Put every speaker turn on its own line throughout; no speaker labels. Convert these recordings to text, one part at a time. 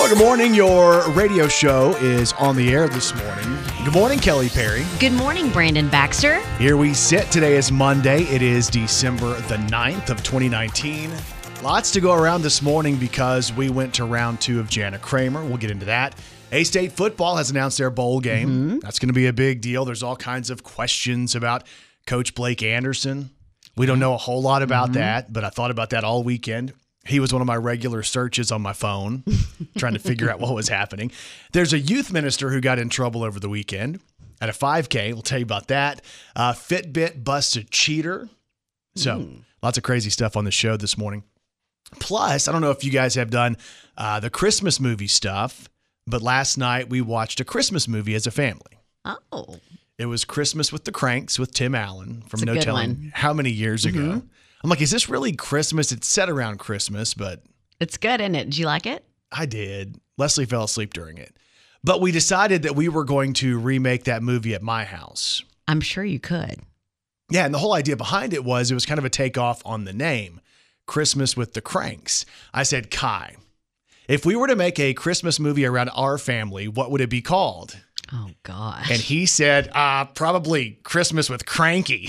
Well, good morning. Your radio show is on the air this morning. Good morning, Kelly Perry.
Good morning, Brandon Baxter.
Here we sit. Today is Monday. It is December the 9th of 2019. Lots to go around this morning because we went to round 2 of Jana Kramer. We'll get into that. A-State football has announced their bowl game. That's going to be a big deal. There's all kinds of questions about Coach Blake Anderson. We don't know a whole lot about that, but I thought about that all weekend. He was one of my regular searches on my phone, trying to figure out what was happening. There's a youth minister who got in trouble over the weekend at a 5K. We'll tell you about that. Fitbit busts a cheater. So lots of crazy stuff on the show this morning. Plus, I don't know if you guys have done the Christmas movie stuff, but last night we watched a Christmas movie as a family.
Oh.
It was Christmas with the Cranks with Tim Allen from
It's a
No
good
Telling
one.
how many years ago. I'm like, is this really Christmas? It's set around Christmas, but
It's good, isn't it? Did you like it?
I did. Leslie fell asleep during it. But we decided that we were going to remake that movie at my house.
I'm sure you could.
Yeah, and the whole idea behind it was kind of a takeoff on the name, Christmas with the Cranks. I said, Kai, if we were to make a Christmas movie around our family, what would it be called?
Oh, gosh.
And he said, probably Christmas with Cranky.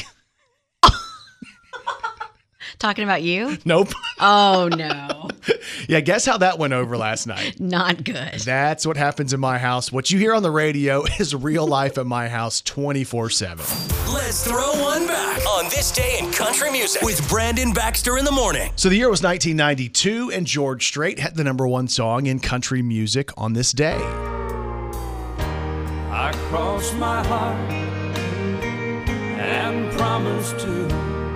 Talking about you?
Nope.
Oh, no.
Yeah, guess how that went over last night?
Not good.
That's what happens in my house. What you hear on the radio is real life at my house 24/7.
Let's throw one back on this day in country music with Brandon Baxter in the morning.
So the year was 1992, and George Strait had the #1 song in country music on this day.
I crossed my heart and promised to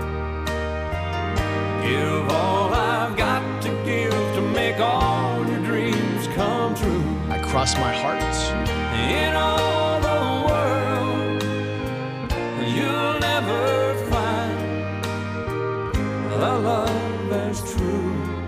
give all I've got to give to make all your dreams come true.
I crossed my heart.
In all the world, you'll never find a love as true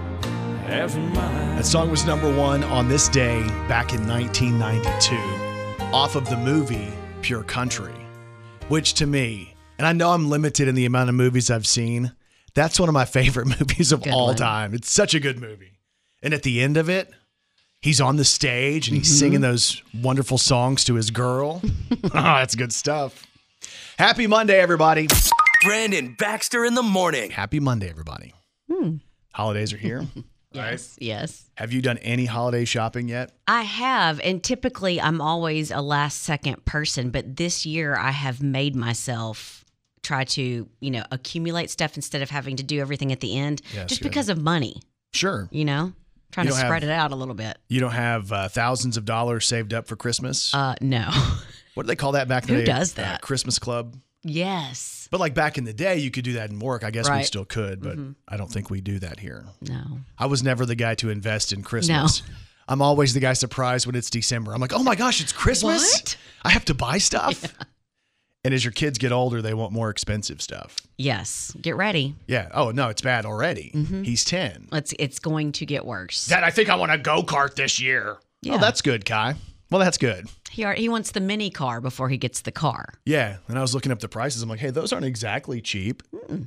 as mine.
That song was #1 on this day back in 1992 off of the movie Pure Country, which to me, and I know I'm limited in the amount of movies I've seen, that's one of my favorite movies of
Good
all
one.
time. It's such a good movie. And at the end of it, he's on the stage and he's singing those wonderful songs to his girl. Oh, that's good stuff. Happy Monday, everybody.
Brandon Baxter in the morning.
Happy Monday, everybody. Holidays are here.
Yes, yes.
Have you done any holiday shopping yet?
I have, and typically I'm always a last-second person, but this year I have made myself try to, accumulate stuff instead of having to do everything at the end,
Yeah,
just
good.
because of money,
Sure.
trying
You
to
don't
spread
have-
it out a little bit.
You don't have thousands of dollars saved up for Christmas?
No.
What do they call that back in the
Who
day?
does that?
Christmas club.
Yes.
But like back in the day, you could do that in work. I guess we
Right.
still could, but I don't think we do that here.
No.
I was never the guy to invest in Christmas. I'm always the guy surprised when it's December. I'm like, oh my gosh, it's Christmas?
What?
I have to buy stuff? And as your kids get older, they want more expensive stuff.
Yes. Get ready.
Yeah. Oh, no, it's bad already. He's 10.
It's going to get worse.
Dad, I think I want a go-kart this year.
Yeah.
Oh, that's good, Kai. Well, that's good.
He wants the mini car before he gets the car.
Yeah. And I was looking up the prices. I'm like, hey, those aren't exactly cheap.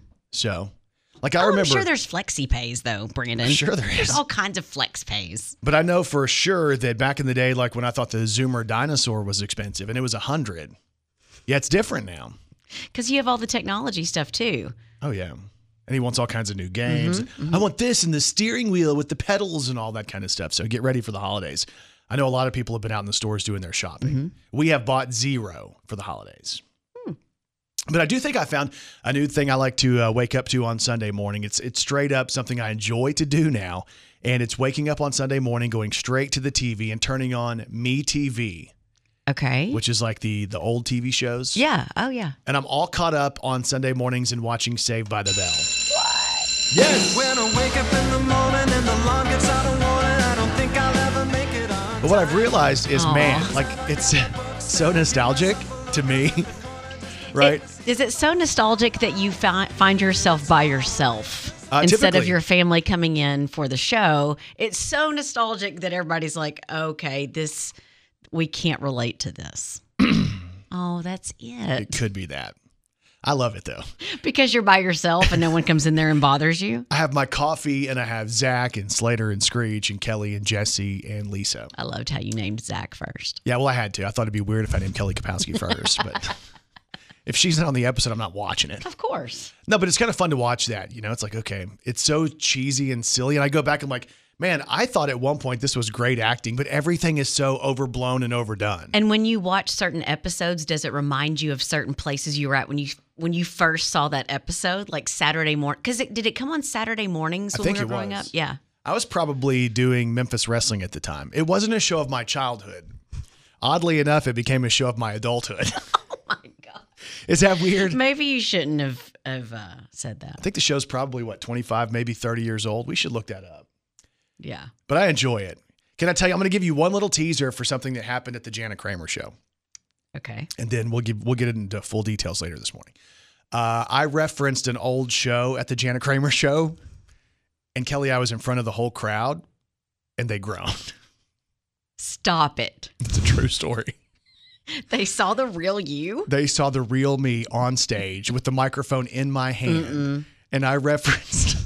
So, like, I
I'm
remember.
sure there's flexi pays though, Brandon.
Sure there
There's
is.
all kinds of flex pays.
But I know for sure that back in the day, like when I thought the Zoomer dinosaur was expensive and it was $100. Yeah, it's different now.
Because you have all the technology stuff too.
Oh, yeah. And he wants all kinds of new games. I want this and the steering wheel with the pedals and all that kind of stuff. So get ready for the holidays. I know a lot of people have been out in the stores doing their shopping. We have bought zero for the holidays. But I do think I found a new thing I like to wake up to on Sunday morning. It's straight up something I enjoy to do now. And it's waking up on Sunday morning, going straight to the TV and turning on MeTV,
Okay.
which is like the old TV shows.
Yeah. Oh yeah.
And I'm all caught up on Sunday mornings and watching Saved by the Bell. Yes.
When I wake up in the morning and the alarm gets out of warning, I don't think I'll ever make it on.
But what I've realized is,
Aw.
man, like it's so nostalgic to me, right?
Is it so nostalgic that you find yourself by yourself instead of
Typically.
your family coming in for the show? It's so nostalgic that everybody's like, okay, we can't relate to this. Oh, that's
It
it.
could be that. I love it, though.
Because you're by yourself and no one comes in there and bothers you?
I have my coffee, and I have Zach and Slater and Screech and Kelly and Jesse and Lisa.
I loved how you named Zach first.
Yeah, well, I had to. I thought it'd be weird if I named Kelly Kapowski first, but if she's not on the episode, I'm not watching it.
Of course.
No, but it's kind of fun to watch that. You know, it's like, okay, it's so cheesy and silly. And I go back and I'm like, man, I thought at one point this was great acting, but everything is so overblown and overdone.
And when you watch certain episodes, does it remind you of certain places you were at when you first saw that episode, like Saturday morning? Because did it come on Saturday mornings when we were growing up? Yeah.
I was probably doing Memphis Wrestling at the time. It wasn't a show of my childhood. Oddly enough, it became a show of my adulthood.
Oh my God.
Is that weird?
Maybe you shouldn't have said that.
I think the show's probably, 25, maybe 30 years old. We should look that up.
Yeah.
But I enjoy it. Can I tell you, I'm going to give you one little teaser for something that happened at the Jana Kramer show.
Okay.
And then we'll get into full details later this morning. I referenced an old show at the Jana Kramer show, and Kelly, I was in front of the whole crowd, and they groaned.
Stop it.
It's a true story.
They saw the real you?
They saw the real me on stage with the microphone in my hand, and I referenced...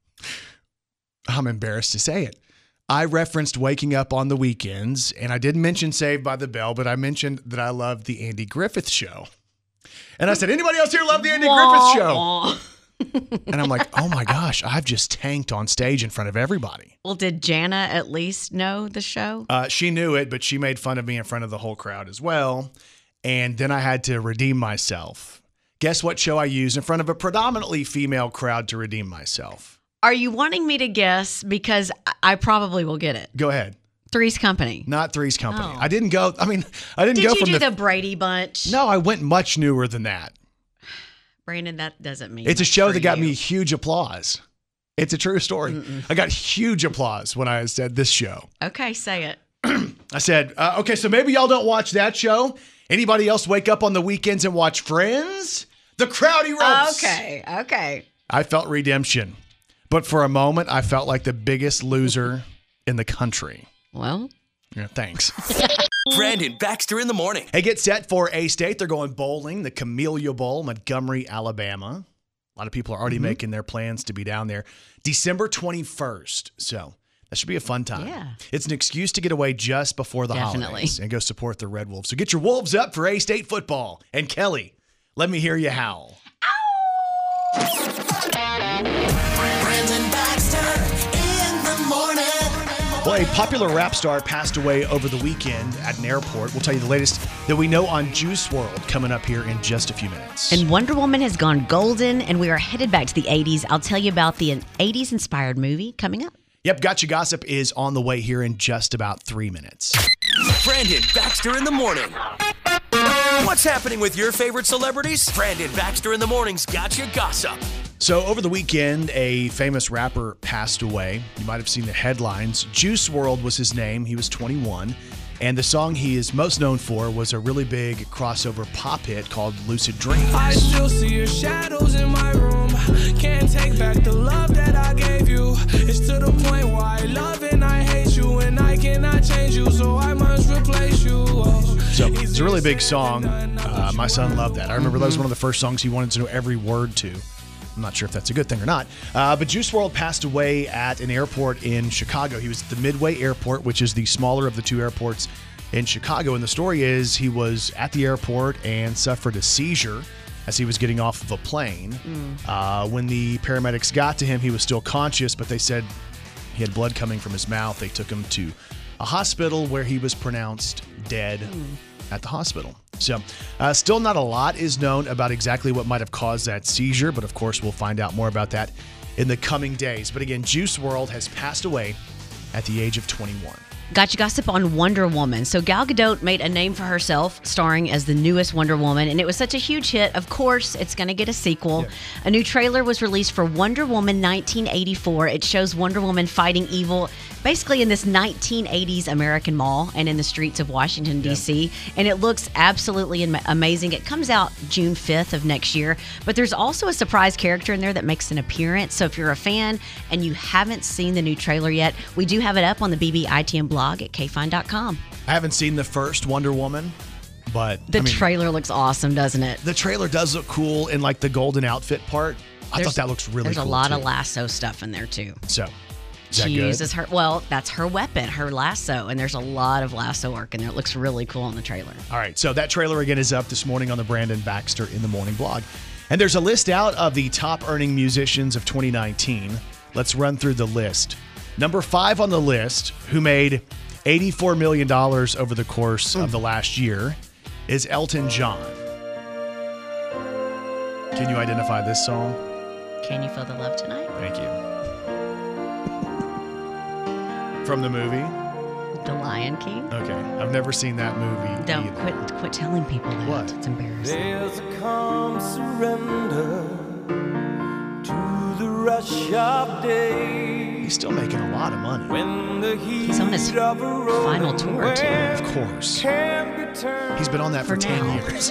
I'm embarrassed to say it. I referenced waking up on the weekends, and I didn't mention Saved by the Bell, but I mentioned that I loved the Andy Griffith Show. And I said, anybody else here love the Andy Griffith Show? And I'm like, oh my gosh, I've just tanked on stage in front of everybody.
Well, did Jana at least know the show?
She knew it, but she made fun of me in front of the whole crowd as well. And then I had to redeem myself. Guess what show I used in front of a predominantly female crowd to redeem myself?
Are you wanting me to guess? Because I probably will get it.
Go ahead.
Three's Company.
Not Three's Company.
Oh.
I didn't go
Did
from
you do the Brady Bunch?
No, I went much newer than that.
Brandon, that doesn't mean
it's a show
for
that got
you.
me huge applause. It's a true story. I got huge applause when I said this show.
Okay, say it.
I said, okay, so maybe y'all don't watch that show. Anybody else wake up on the weekends and watch Friends? The Crowdy Ropes.
Okay.
I felt redemption. But for a moment, I felt like the biggest loser in the country.
Well,
yeah, thanks.
Brandon Baxter in the morning.
Hey, get set for A-State. They're going bowling, the Camellia Bowl, Montgomery, Alabama. A lot of people are already making their plans to be down there. December 21st. So that should be a fun time.
Yeah.
It's an excuse to get away just before the
Definitely.
holidays and go support the Red Wolves. So get your Wolves up for A-State football. And Kelly, let me hear you howl.
Brandon Baxter in the morning.
Well, a popular rap star passed away over the weekend at an airport. We'll tell you the latest that we know on Juice WRLD coming up here in just a few minutes.
and Wonder Woman has gone golden, and we are headed back to the 80s. I'll tell you about the 80s inspired movie coming up.
Yep, Gotcha Gossip is on the way here in just about 3 minutes.
Brandon Baxter in the morning. What's happening with your favorite celebrities? Brandon Baxter in the morning's Gotcha Gossip.
So over the weekend, a famous rapper passed away. You might have seen the headlines. Juice WRLD was his name. He was 21. And the song he is most known for was a really big crossover pop hit called Lucid Dreams.
I still see your shadows in my room. Can't take back the love that I gave you. It's to the point where I love and I hate you, and I cannot change you, so I must replace you.
So it's a really big song. My son loved that. I remember that was one of the first songs he wanted to know every word to. I'm not sure if that's a good thing or not. But Juice WRLD passed away at an airport in Chicago. He was at the Midway Airport, which is the smaller of the two airports in Chicago. And the story is he was at the airport and suffered a seizure as he was getting off of a plane. When the paramedics got to him, he was still conscious, but they said he had blood coming from his mouth. They took him to a hospital where he was pronounced dead at the hospital. So still not a lot is known about exactly what might have caused that seizure, but of course we'll find out more about that in the coming days. But again, Juice WRLD has passed away at the age of 21.
Gotcha Gossip on Wonder Woman. So Gal Gadot made a name for herself starring as the newest Wonder Woman, and it was such a huge hit. Of course, it's going to get a sequel.
Yeah.
A new trailer was released for Wonder Woman 1984. It shows Wonder Woman fighting evil basically in this 1980s American mall and in the streets of Washington, D.C., and it looks absolutely amazing. It comes out June 5th of next year, but there's also a surprise character in there that makes an appearance. So if you're a fan and you haven't seen the new trailer yet, we do have it up on the BBITM blog at kfine.com.
I haven't seen the first Wonder Woman. But
The trailer looks awesome, doesn't it?
the trailer does look cool in like the golden outfit part. I thought that looks really cool.
There's a lot
too.
of lasso stuff in there too.
So, is that
She
good?
uses that's her weapon, her lasso, and there's a lot of lasso work in there. It looks really cool in the trailer.
All right, so that trailer again is up this morning on the Brandon Baxter in the Morning blog. And there's a list out of the top earning musicians of 2019. Let's run through the list. Number 5 on the list, who made $84 million over the course of the last year, is Elton John. Can you identify this song?
Can you feel the love tonight?
Thank you. From the movie?
The Lion King.
Okay, I've never seen that movie
Don't
either.
quit telling people that.
What?
It's embarrassing.
There's a calm surrender to the rush of day.
He's still making a lot of money.
When the heat
He's on his
of a rolling
final tour, too.
Of course.
can be turned
He's been on that for 10
now.
years.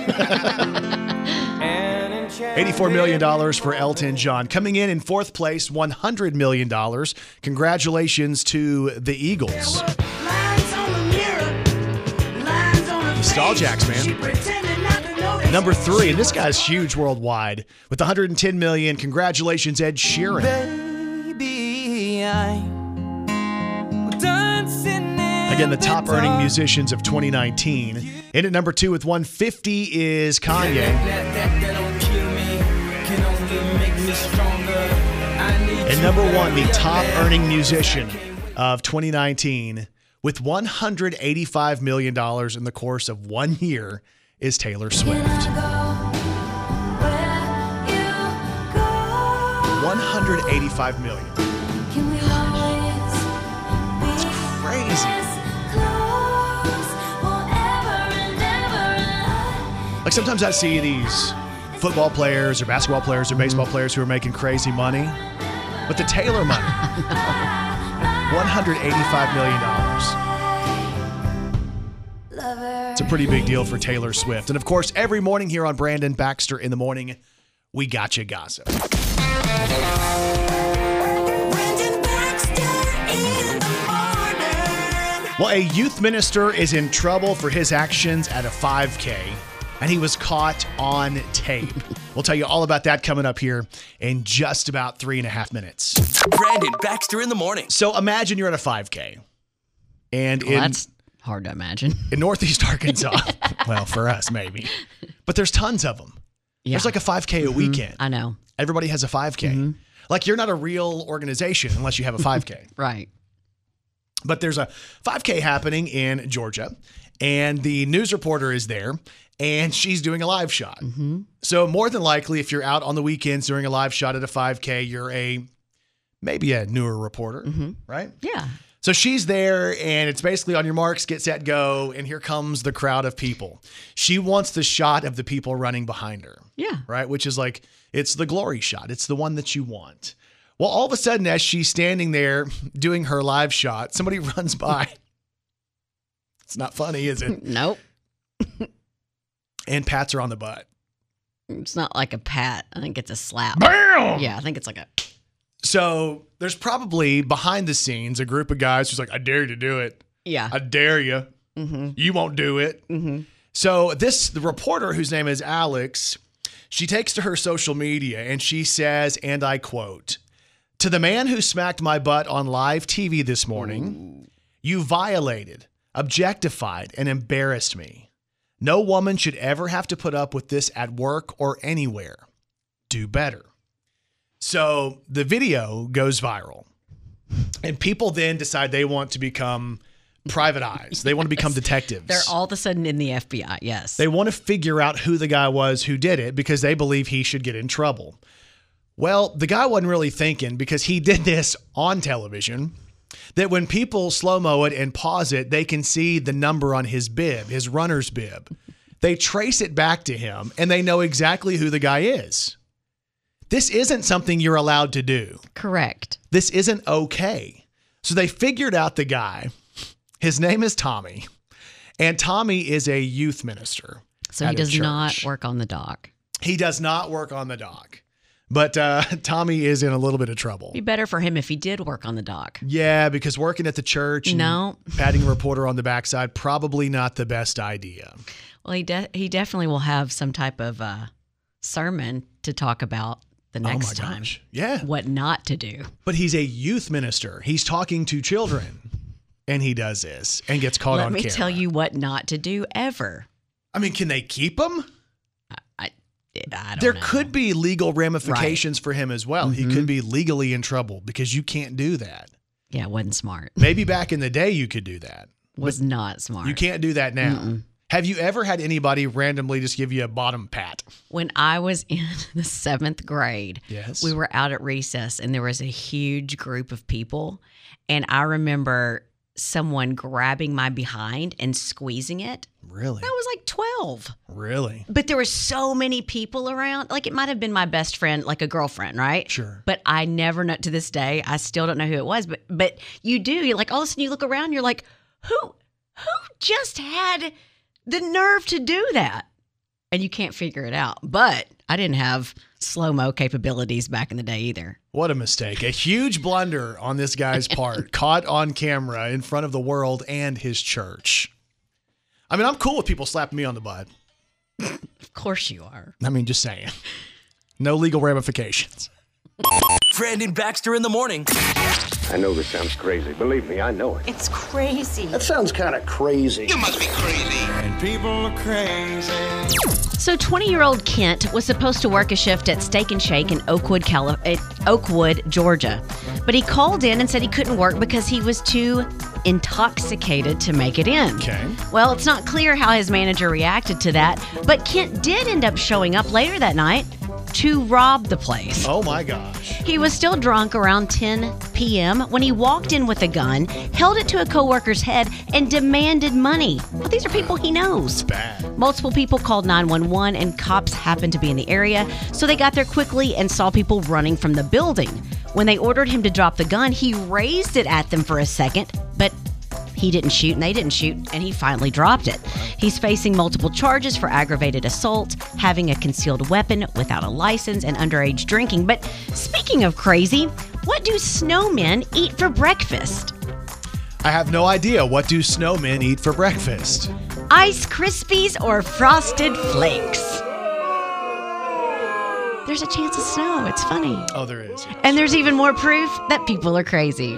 and enchanted.
$84 million for Elton John. Coming in fourth place, $100 million. Congratulations to the Eagles.
Lines on the mirror, lines on the
Nostalgiacs,
face.
man.
She pretended not to notice.
Number 3, and this guy's huge worldwide. With $110 million, congratulations, Ed Sheeran.
Baby, I'm dancing
Again, the top earning musicians of 2019. In at number 2 with 150 is Kanye.
That don't kill me, can only make me stronger. I need
And
you,
number 1, the
baby,
top
baby.
earning musician of 2019 with $185 million in the course of 1 year is Taylor Swift. 185 million. It's crazy. Like sometimes I see these football players or basketball players or baseball players who are making crazy money. But the Taylor money, $185 million. It's a pretty big deal for Taylor Swift. And of course, every morning here on Brandon Baxter in the Morning, we got you gossip.
Brandon Baxter in the morning.
Well, a youth minister is in trouble for his actions at a 5K, and he was caught on tape. We'll tell you all about that coming up here in just about 3.5 minutes.
Brandon Baxter in the morning.
So imagine you're at a 5K, and
Well, that's hard to imagine.
in Northeast Arkansas, well, for us maybe, but there's tons of them.
Yeah.
There's like a 5K a weekend.
I know.
Everybody has a 5K. Like you're not a real organization unless you have a 5K.
Right.
But there's a 5K happening in Georgia, and the news reporter is there, and she's doing a live shot. So more than likely, if you're out on the weekends doing a live shot at a 5K, you're maybe a newer reporter, right?
Yeah.
So she's there, and it's basically on your marks, get set, go, and here comes the crowd of people. She wants the shot of the people running behind her.
Yeah.
Right? Which is like, it's the glory shot. It's the one that you want. Well, all of a sudden, as she's standing there doing her live shot, somebody runs by. It's not funny, is it?
Nope.
And pats her on the butt.
It's not like a pat. I think it's a slap.
Bam!
Yeah, I think it's like a.
So there's probably behind the scenes a group of guys who's like, I dare you to do it.
Yeah.
I dare you. You won't do it. So the reporter, whose name is Alex, she takes to her social media and she says, and I quote, "To the man who smacked my butt on live TV this morning, you violated, objectified, and embarrassed me. No woman should ever have to put up with this at work or anywhere. Do better." So the video goes viral, and people then decide they want to become private eyes. They want to become detectives.
They're all of a sudden in the FBI. Yes.
They want to figure out who the guy was who did it because they believe he should get in trouble. Well, the guy wasn't really thinking, because he did this on television, that when people slow-mo it and pause it, they can see the number on his bib, his runner's bib. They trace it back to him, and they know exactly who the guy is. This isn't something you're allowed to do.
Correct.
This isn't okay. So they figured out the guy. His name is Tommy, and Tommy is a youth minister.
So
at
he
a
does not
church.
work on the dock.
He does not work on the dock. But Tommy is in a little bit of trouble.
Be better for him if he did work on the dock.
Yeah, because working at the church and
No.
patting a reporter on the backside, probably not the best idea.
Well, he definitely will have some type of sermon to talk about the next time.
Gosh. Yeah.
What not to do.
But he's a youth minister. He's talking to children. And he does this and gets caught on camera.
Let me tell you what not to do ever.
I mean, can they keep him?
I don't
There
know.
could be legal ramifications for him as well. He could be legally in trouble because you can't do that.
Yeah, it wasn't smart.
Maybe back in the day you could do that.
Was not smart.
You can't do that now. Have you ever had anybody randomly just give you a bottom pat?
When I was in the 7th grade,
Yes.
we were out at recess and there was a huge group of people. And I remember someone grabbing my behind and squeezing it.
Really?
I was like 12.
Really?
But there were so many people around. Like it might have been my best friend, like a girlfriend, right?
Sure.
But I never know to this day. I still don't know who it was. But you do. You're like all of a sudden you look around. You're like, who just had the nerve to do that? And you can't figure it out. But I didn't have slow-mo capabilities back in the day either.
What a mistake. A huge blunder on this guy's part, caught on camera in front of the world and his church. I mean, I'm cool with people slapping me on the butt.
Of course you are.
I mean, just saying. No legal ramifications.
Brandon Baxter in the morning.
I know this sounds crazy. Believe me, I know it.
It's crazy.
That sounds kind of crazy.
And people are crazy.
So 20-year-old Kent was supposed to work a shift at Steak and Shake in Oakwood, Georgia. But he called in and said he couldn't work because he was too intoxicated to make it in.
Okay.
Well, it's not clear how his manager reacted to that, but Kent did end up showing up later that night to rob the place.
Oh, my gosh.
He was still drunk around 10 p.m. when he walked in with a gun, held it to a coworker's head, and demanded money. Well, these are people he knows.
Bad.
Multiple people called 911 and cops happened to be in the area, so they got there quickly and saw people running from the building. When they ordered him to drop the gun, he raised it at them for a second, but he didn't shoot and they didn't shoot, and he finally dropped it. He's facing multiple charges for aggravated assault, having a concealed weapon without a license, and underage drinking. But speaking of crazy, what do snowmen eat for breakfast?
I have no idea. What do snowmen eat for breakfast?
Ice Krispies or Frosted Flakes? There's a chance of snow. It's funny.
Oh, there is. Yes.
And there's even more proof that people are crazy.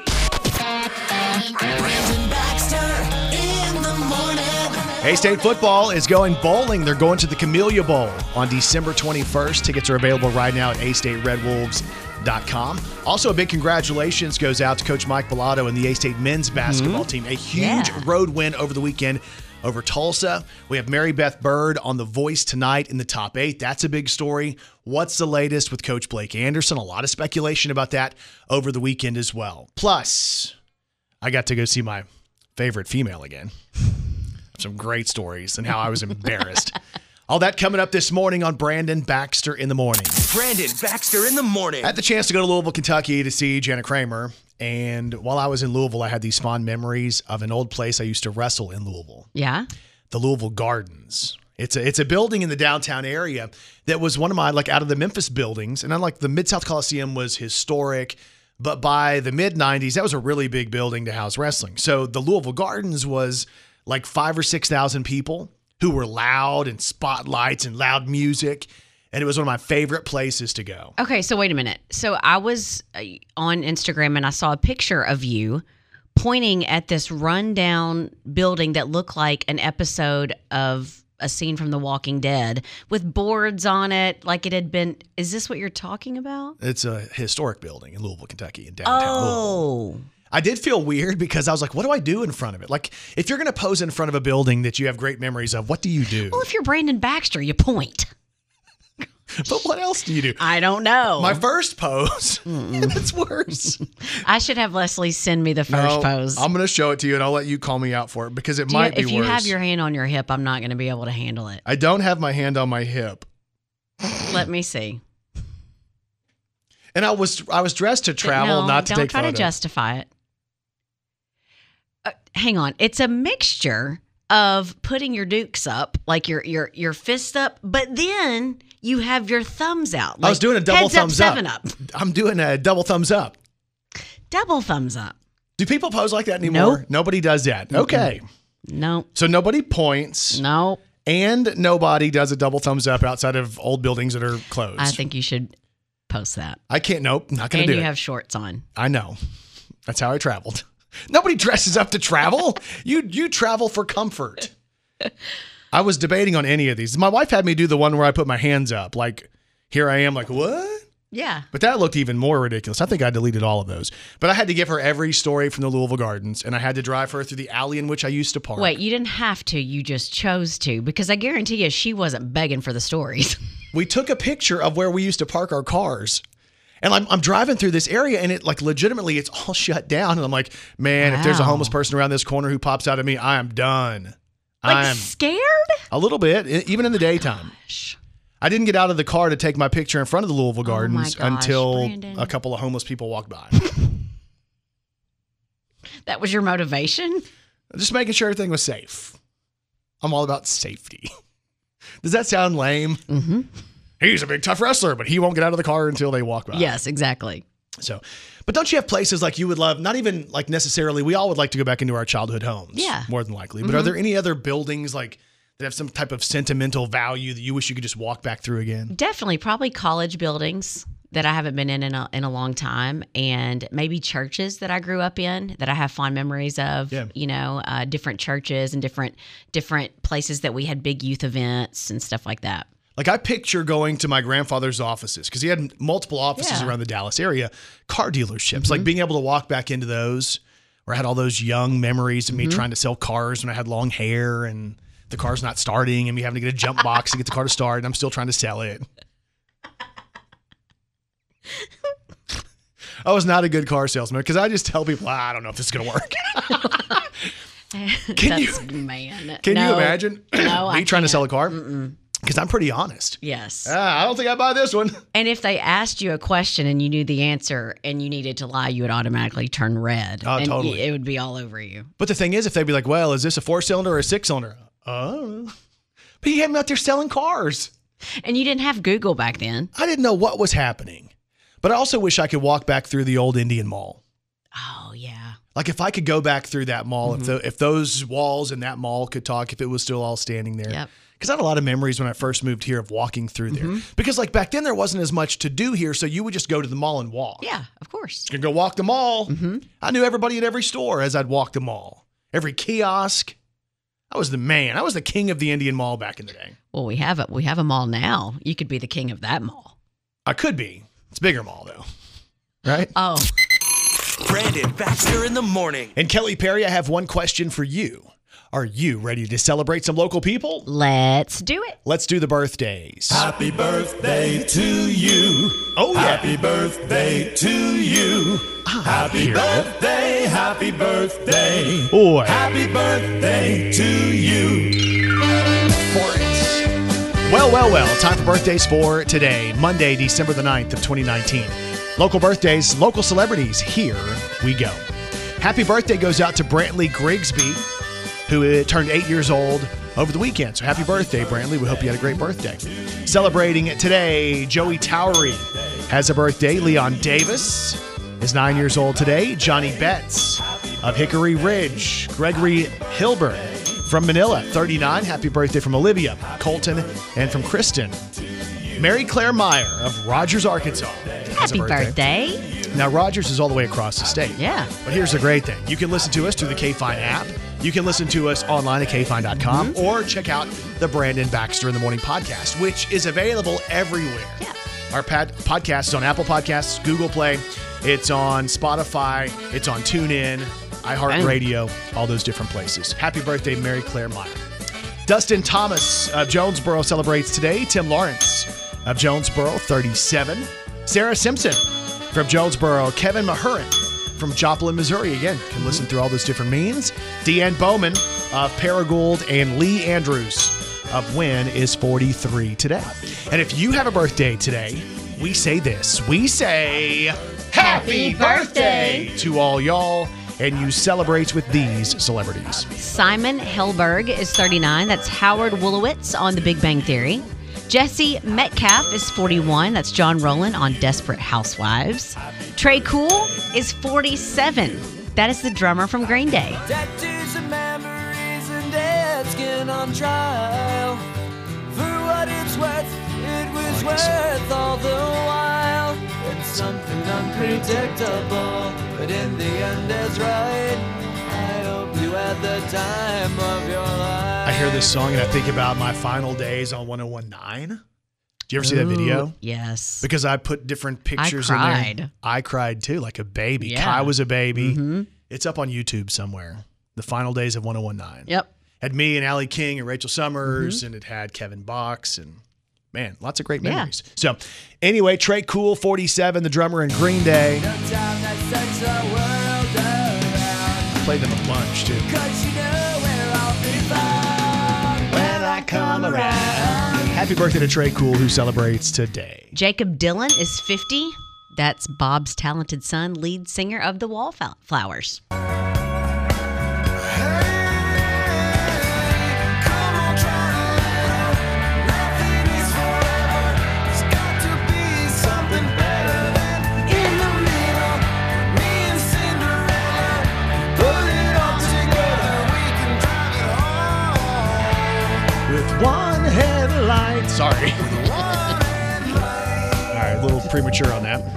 Brandon Baxter in the morning.
A-State football is going bowling. They're going to the Camellia Bowl on December 21st. Tickets are available right now at astateredwolves.com. Also, a big congratulations goes out to Coach Mike Bellato and the A-State men's basketball team. A huge road win over the weekend over Tulsa. We have Mary Beth Bird on The Voice tonight in the top 8. That's a big story. What's the latest with Coach Blake Anderson? A lot of speculation about that over the weekend as well. Plus, I got to go see my favorite female again. Some great stories and how I was embarrassed. All that coming up this morning on Brandon Baxter in the Morning.
Brandon Baxter in the morning.
I had the chance to go to Louisville, Kentucky to see Jana Kramer. And while I was in Louisville, I had these fond memories of an old place I used to wrestle in Louisville.
Yeah?
The Louisville Gardens. It's a building in the downtown area that was one of my, like, out of the Memphis buildings. And unlike the Mid-South Coliseum was historic, but by the mid-'90s, that was a really big building to house wrestling. So the Louisville Gardens was like 5,000 or 6,000 people who were loud and spotlights and loud music. And it was one of my favorite places to go.
Okay, so wait a minute. So I was on Instagram and I saw a picture of you pointing at this rundown building that looked like an episode of a scene from The Walking Dead with boards on it, like it had been. Is this what you're talking about?
It's a historic building in Louisville, Kentucky, in downtown Louisville.
Oh.
I did feel weird because I was like, what do I do in front of it? Like, if you're going to pose in front of a building that you have great memories of, what do you do?
Well, if you're Brandon Baxter, you point.
But what else do you do?
I don't know.
My first pose, it's worse.
I should have Leslie send me the first pose.
I'm going to show it to you, and I'll let you call me out for it because it might be worse.
If you have your hand on your hip, I'm not going to be able to handle it.
I don't have my hand on my hip.
Let me see.
And I was dressed to travel, not to take
Don't try
photos.
to justify it. Hang on. It's a mixture of putting your dukes up, like your fists up, but then You have your thumbs out.
I was doing a double
heads up,
thumbs up.
7-Up.
I'm doing a double thumbs up.
Double thumbs up.
Do people pose like that anymore?
Nope.
Nobody does that. Okay.
No.
So nobody points.
No.
And nobody does a double thumbs up outside of old buildings that are closed.
I think you should post that.
I can't. Nope. Not going to do it.
And you have shorts on.
I know. That's how I traveled. Nobody dresses up to travel. You travel for comfort. I was debating on any of these. My wife had me do the one where I put my hands up. Like, here I am, like, what?
Yeah.
But that looked even more ridiculous. I think I deleted all of those. But I had to give her every story from the Louisville Gardens, and I had to drive her through the alley in which I used to park.
Wait, you didn't have to. You just chose to, because I guarantee you she wasn't begging for the stories.
We took a picture of where we used to park our cars. And I'm driving through this area, and it like legitimately it's all shut down. And I'm like, man, if there's a homeless person around this corner who pops out at me, I am done. I'm
scared?
A little bit, even in the daytime.
Gosh.
I didn't get out of the car to take my picture in front of the Louisville Gardens until
Brandon.
a couple of homeless people walked by.
That was your motivation?
Just making sure everything was safe. I'm all about safety. Does that sound lame?
Mm-hmm.
He's a big tough wrestler, but he won't get out of the car until they walk by.
Yes, exactly.
So, but don't you have places like you would love, not even like necessarily, we all would like to go back into our childhood homes.
Yeah.
More than likely. But are there any other buildings like that have some type of sentimental value that you wish you could just walk back through again?
Definitely. Probably college buildings that I haven't been in a long time, and maybe churches that I grew up in that I have fond memories of.
Yeah.
You know, different churches and different places that we had big youth events and stuff like that.
Like I picture going to my grandfather's offices because he had multiple offices around the Dallas area, car dealerships, like being able to walk back into those where I had all those young memories of me trying to sell cars when I had long hair and the car's not starting and me having to get a jump box to get the car to start and I'm still trying to sell it. I was not a good car salesman because I just tell people, I don't know if this is going to work. Can you imagine me trying to sell a car? Because I'm pretty honest.
Yes.
I don't think I'd buy this one.
And if they asked you a question and you knew the answer and you needed to lie, you would automatically turn red.
Oh,
and
totally.
It would be all over you.
But the thing is, if they'd be like, well, is this a 4-cylinder or a 6-cylinder? Oh. But you had me out there selling cars.
And you didn't have Google back then.
I didn't know what was happening. But I also wish I could walk back through the old Indian Mall.
Oh, yeah.
Like if I could go back through that mall, if those walls in that mall could talk, if it was still all standing there.
Yep.
Because I had a lot of memories when I first moved here of walking through there. Because like back then there wasn't as much to do here, so you would just go to the mall and walk.
Yeah, of course.
You could go walk the mall. I knew everybody at every store as I'd walk the mall. Every kiosk. I was the man. I was the king of the Indian Mall back in the day.
Well, we have a mall now. You could be the king of that mall.
I could be. It's a bigger mall though. Right?
Oh.
Brandon Baxter in the morning.
And Kelly Perry, I have one question for you. Are you ready to celebrate some local people?
Let's do it.
Let's do the birthdays.
Happy birthday to you.
Oh, yeah.
Happy birthday to you. Happy birthday, happy birthday.
Boy.
Happy birthday to you.
For it. Well. Time for birthdays for today, Monday, December the 9th of 2019. Local birthdays, local celebrities. Here we go. Happy birthday goes out to Brantley Grigsby, who turned 8 years old over the weekend. So happy birthday, Brantley. We hope you had a great birthday. Celebrating today, Joey Towery has a birthday. Leon Davis is 9 years old today. Johnny Betts of Hickory Ridge. Gregory Hilburn from Manila, 39. Happy birthday from Olivia, Colton, and from Kristen. Mary Claire Meyer of Rogers, Arkansas. has a
Happy birthday.
Now, Rogers is all the way across the state.
Yeah.
But here's the great thing. You can listen to us through the K-Fine app. You can listen to us online at kfine.com or check out the Brandon Baxter in the Morning podcast, which is available everywhere.
Yeah.
Our podcast is on Apple Podcasts, Google Play. It's on Spotify. It's on TuneIn, iHeartRadio, all those different places. Happy birthday, Mary Claire Meyer. Dustin Thomas of Jonesboro celebrates today. Tim Lawrence of Jonesboro, 37. Sarah Simpson from Jonesboro. Kevin Mahurin from Joplin, Missouri. Again, can listen through all those different means. Deanne Bowman of Paragould, and Lee Andrews of Wynn is 43 today. And if you have a birthday today, we say this. We say, Happy birthday to all y'all. And you celebrate with these celebrities.
Simon Helberg is 39. That's Howard Wolowitz on The Big Bang Theory. Jesse Metcalf is 41. That's John Rowland on Desperate Housewives. Trey Cool is 47. That is the drummer from Green Day.
Tattoos and memories and dead skin on trial. For what it's worth, it was worth all the while. It's something unpredictable, but in the end is right. I hope you had the time of your life.
I hear this song and I think about my final days on 101.9. Did you ever see that video?
Yes.
Because I put different pictures in there. I cried too, like a baby.
Yeah.
Kai was a baby. Mm-hmm. It's up on YouTube somewhere. The final days of 101.9.
Yep.
Had me and Allie King and Rachel Summers, and it had Kevin Box, and man, lots of great memories. So anyway, Trey Cool, 47, the drummer in Green Day. Played them a bunch too. When I come around. Happy birthday to Trey Cool, who celebrates today.
Jacob Dylan is 50. That's Bob's talented son, lead singer of the Wallflowers.
One headlight. Sorry. All right, a little premature on that.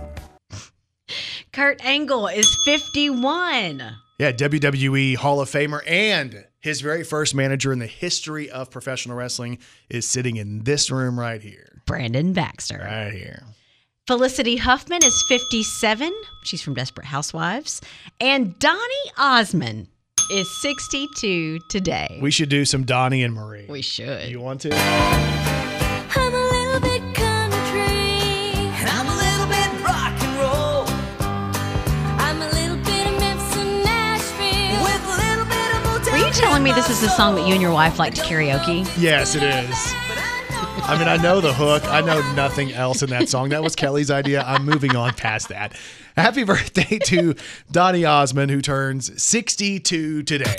Kurt Angle is 51.
Yeah, WWE Hall of Famer, and his very first manager in the history of professional wrestling is sitting in this room right here.
Brandon Baxter.
Right here.
Felicity Huffman is 57. She's from Desperate Housewives. And Donny Osmond is 62 today.
We should do some Donnie and Marie.
We should.
You want to?
I'm a little bit country. I'm a little bit rock and roll. I'm a little bit of Memphis and Nashville. With a little bit of Motown.
Were you telling me this is the song that you and your wife like to karaoke?
Yes, it is. I mean, I know the hook. I know nothing else in that song. That was Kelly's idea. I'm moving on past that. Happy birthday to Donny Osmond, who turns 62 today.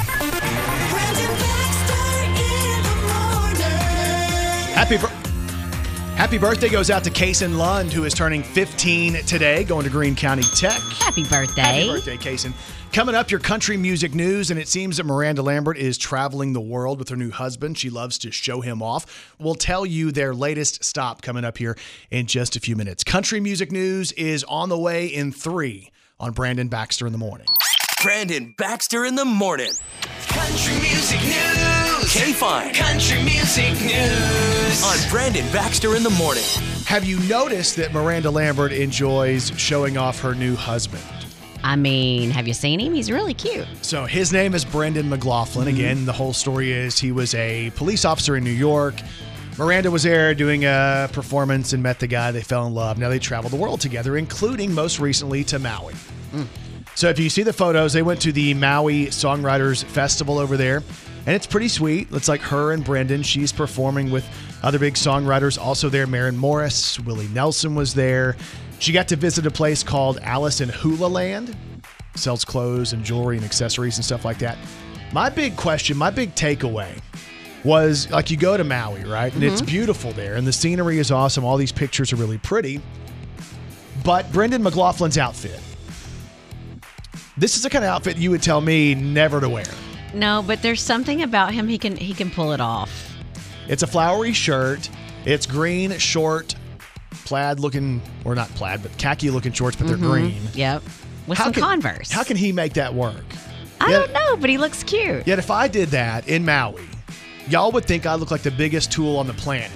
Happy birthday goes out to Kason Lund, who is turning 15 today, going to Greene County Tech.
Happy birthday.
Happy birthday, Kason. Coming up, your country music news, and it seems that Miranda Lambert is traveling the world with her new husband. She loves to show him off. We'll tell you their latest stop coming up here in just a few minutes. Country music news is on the way in 3 on Brandon Baxter in the Morning.
Brandon Baxter in the morning.
Country music news.
K-Fine.
Country music news.
On Brandon Baxter in the morning.
Have you noticed that Miranda Lambert enjoys showing off her new husband?
I mean, have you seen him? He's really cute.
So his name is Brendan McLaughlin. Again, the whole story is he was a police officer in New York. Miranda was there doing a performance and met the guy. They fell in love. Now they travel the world together, including most recently to Maui. So if you see the photos, they went to the Maui Songwriters Festival over there. And it's pretty sweet. It's like her and Brendan. She's performing with other big songwriters also there. Maren Morris, Willie Nelson was there. She got to visit a place called Alice in Hula Land. Sells clothes and jewelry and accessories and stuff like that. My big question, my big takeaway was, like, you go to Maui, right? And it's beautiful there. And the scenery is awesome. All these pictures are really pretty. But Brendan McLaughlin's outfit. This is the kind of outfit you would tell me never to wear.
No, but there's something about him, he can pull it off.
It's a flowery shirt. It's green, short, plaid looking, or not plaid, but khaki looking shorts, but they're green.
Yep. With some Converse.
How can he make that work?
I don't know, but he looks cute.
Yet if I did that in Maui, y'all would think I look like the biggest tool on the planet.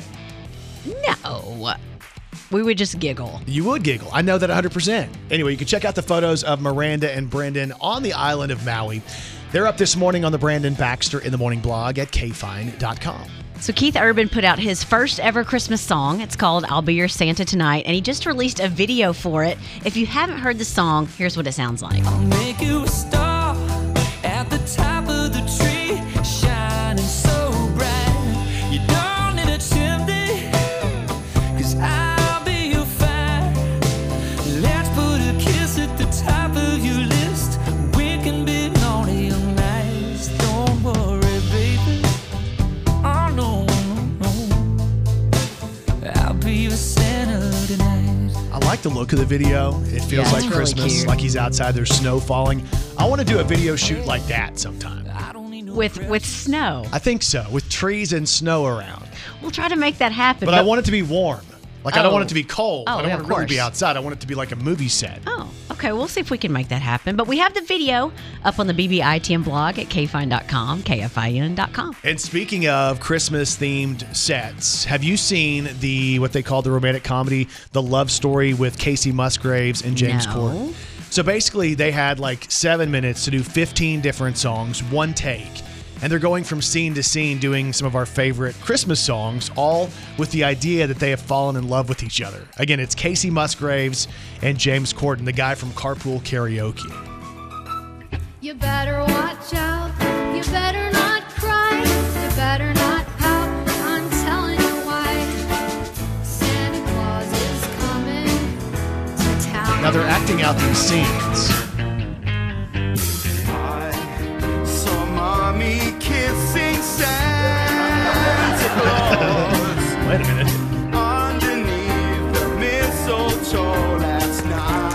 No. We would just giggle.
You would giggle. I know that 100%. Anyway, you can check out the photos of Miranda and Brendan on the island of Maui. They're up this morning on the Brandon Baxter in the Morning blog at kfine.com.
So Keith Urban put out his first ever Christmas song. It's called I'll Be Your Santa Tonight, and he just released a video for it. If you haven't heard the song, here's what it sounds like.
I'll make you a star at the top of the tree, shining so bright. You don't need a chimney, 'cause I'll be your fire. Let's put a kiss at the top of your list. We can be naughty or nice. Don't worry, baby. Oh, no, no, no.
like the look of the video. It feels
Yeah,
like
it's really
Christmas,
cute.
like he's outside. There's snow falling. I want to do a video shoot like that sometime.
With snow.
I think so, with trees and snow around.
We'll try to make that happen.
But I want it to be warm. Like, I don't want it to be cold.
Oh,
I don't
yeah,
want
of
it really to be
course.
outside. I want it to be like a movie set.
Oh, okay. We'll see if we can make that happen. But we have the video up on the BBITM blog at kfine.com, kfin.com.
And speaking of Christmas-themed sets, have you seen what they call the romantic comedy, The Love Story with Casey Musgraves and James
No.
Corden? So basically, they had like 7 minutes to do 15 different songs, one take. And they're going from scene to scene doing some of our favorite Christmas songs, all with the idea that they have fallen in love with each other. Again, it's Casey Musgraves and James Corden, the guy from Carpool Karaoke.
You better watch out. You better not cry. You better not pout. I'm telling you why. Santa Claus is coming to town.
Now they're acting out these scenes.
Saw mommy kissing Santa Claus
Wait a minute.
underneath the mistletoe last night.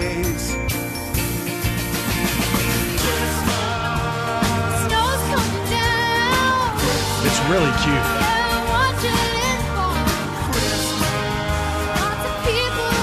Snow's coming down.
It's really cute.
Yeah, watch it fall. Lots of people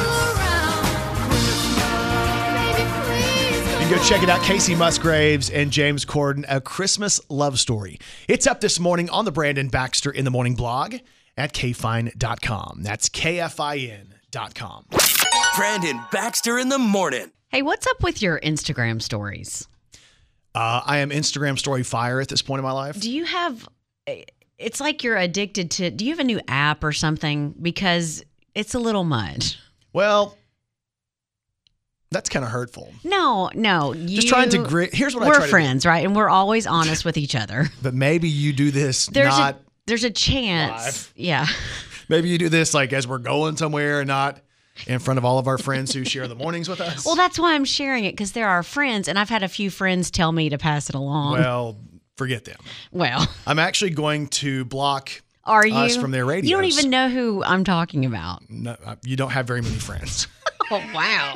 around. Baby, please
You can go check it out. Casey Musgraves and James Corden, A Christmas Love Story. It's up this morning on the Brandon Baxter in the Morning blog at kfine.com. That's kfin.com.
Brandon Baxter in the morning.
Hey, what's up with your Instagram stories?
I am Instagram story fire at this point in my life.
Do you have, it's like you're addicted to, do you have a new app or something? Because it's a little much.
Well, that's kind of hurtfurtful.
No.
Just trying to here's what I
we're
try to do.
friends, right? And we're always honest with each other.
But maybe you do this
There's a chance.
live.
Yeah.
Maybe you do this like as we're going somewhere and not in front of all of our friends who share the mornings with us.
Well, that's why I'm sharing it, because they're our friends, and I've had a few friends tell me to pass it along.
Well, forget them.
Well,
I'm actually going to block
are you
us from their radios.
You don't even know who I'm talking about.
No, you don't have very many friends.
Oh, wow.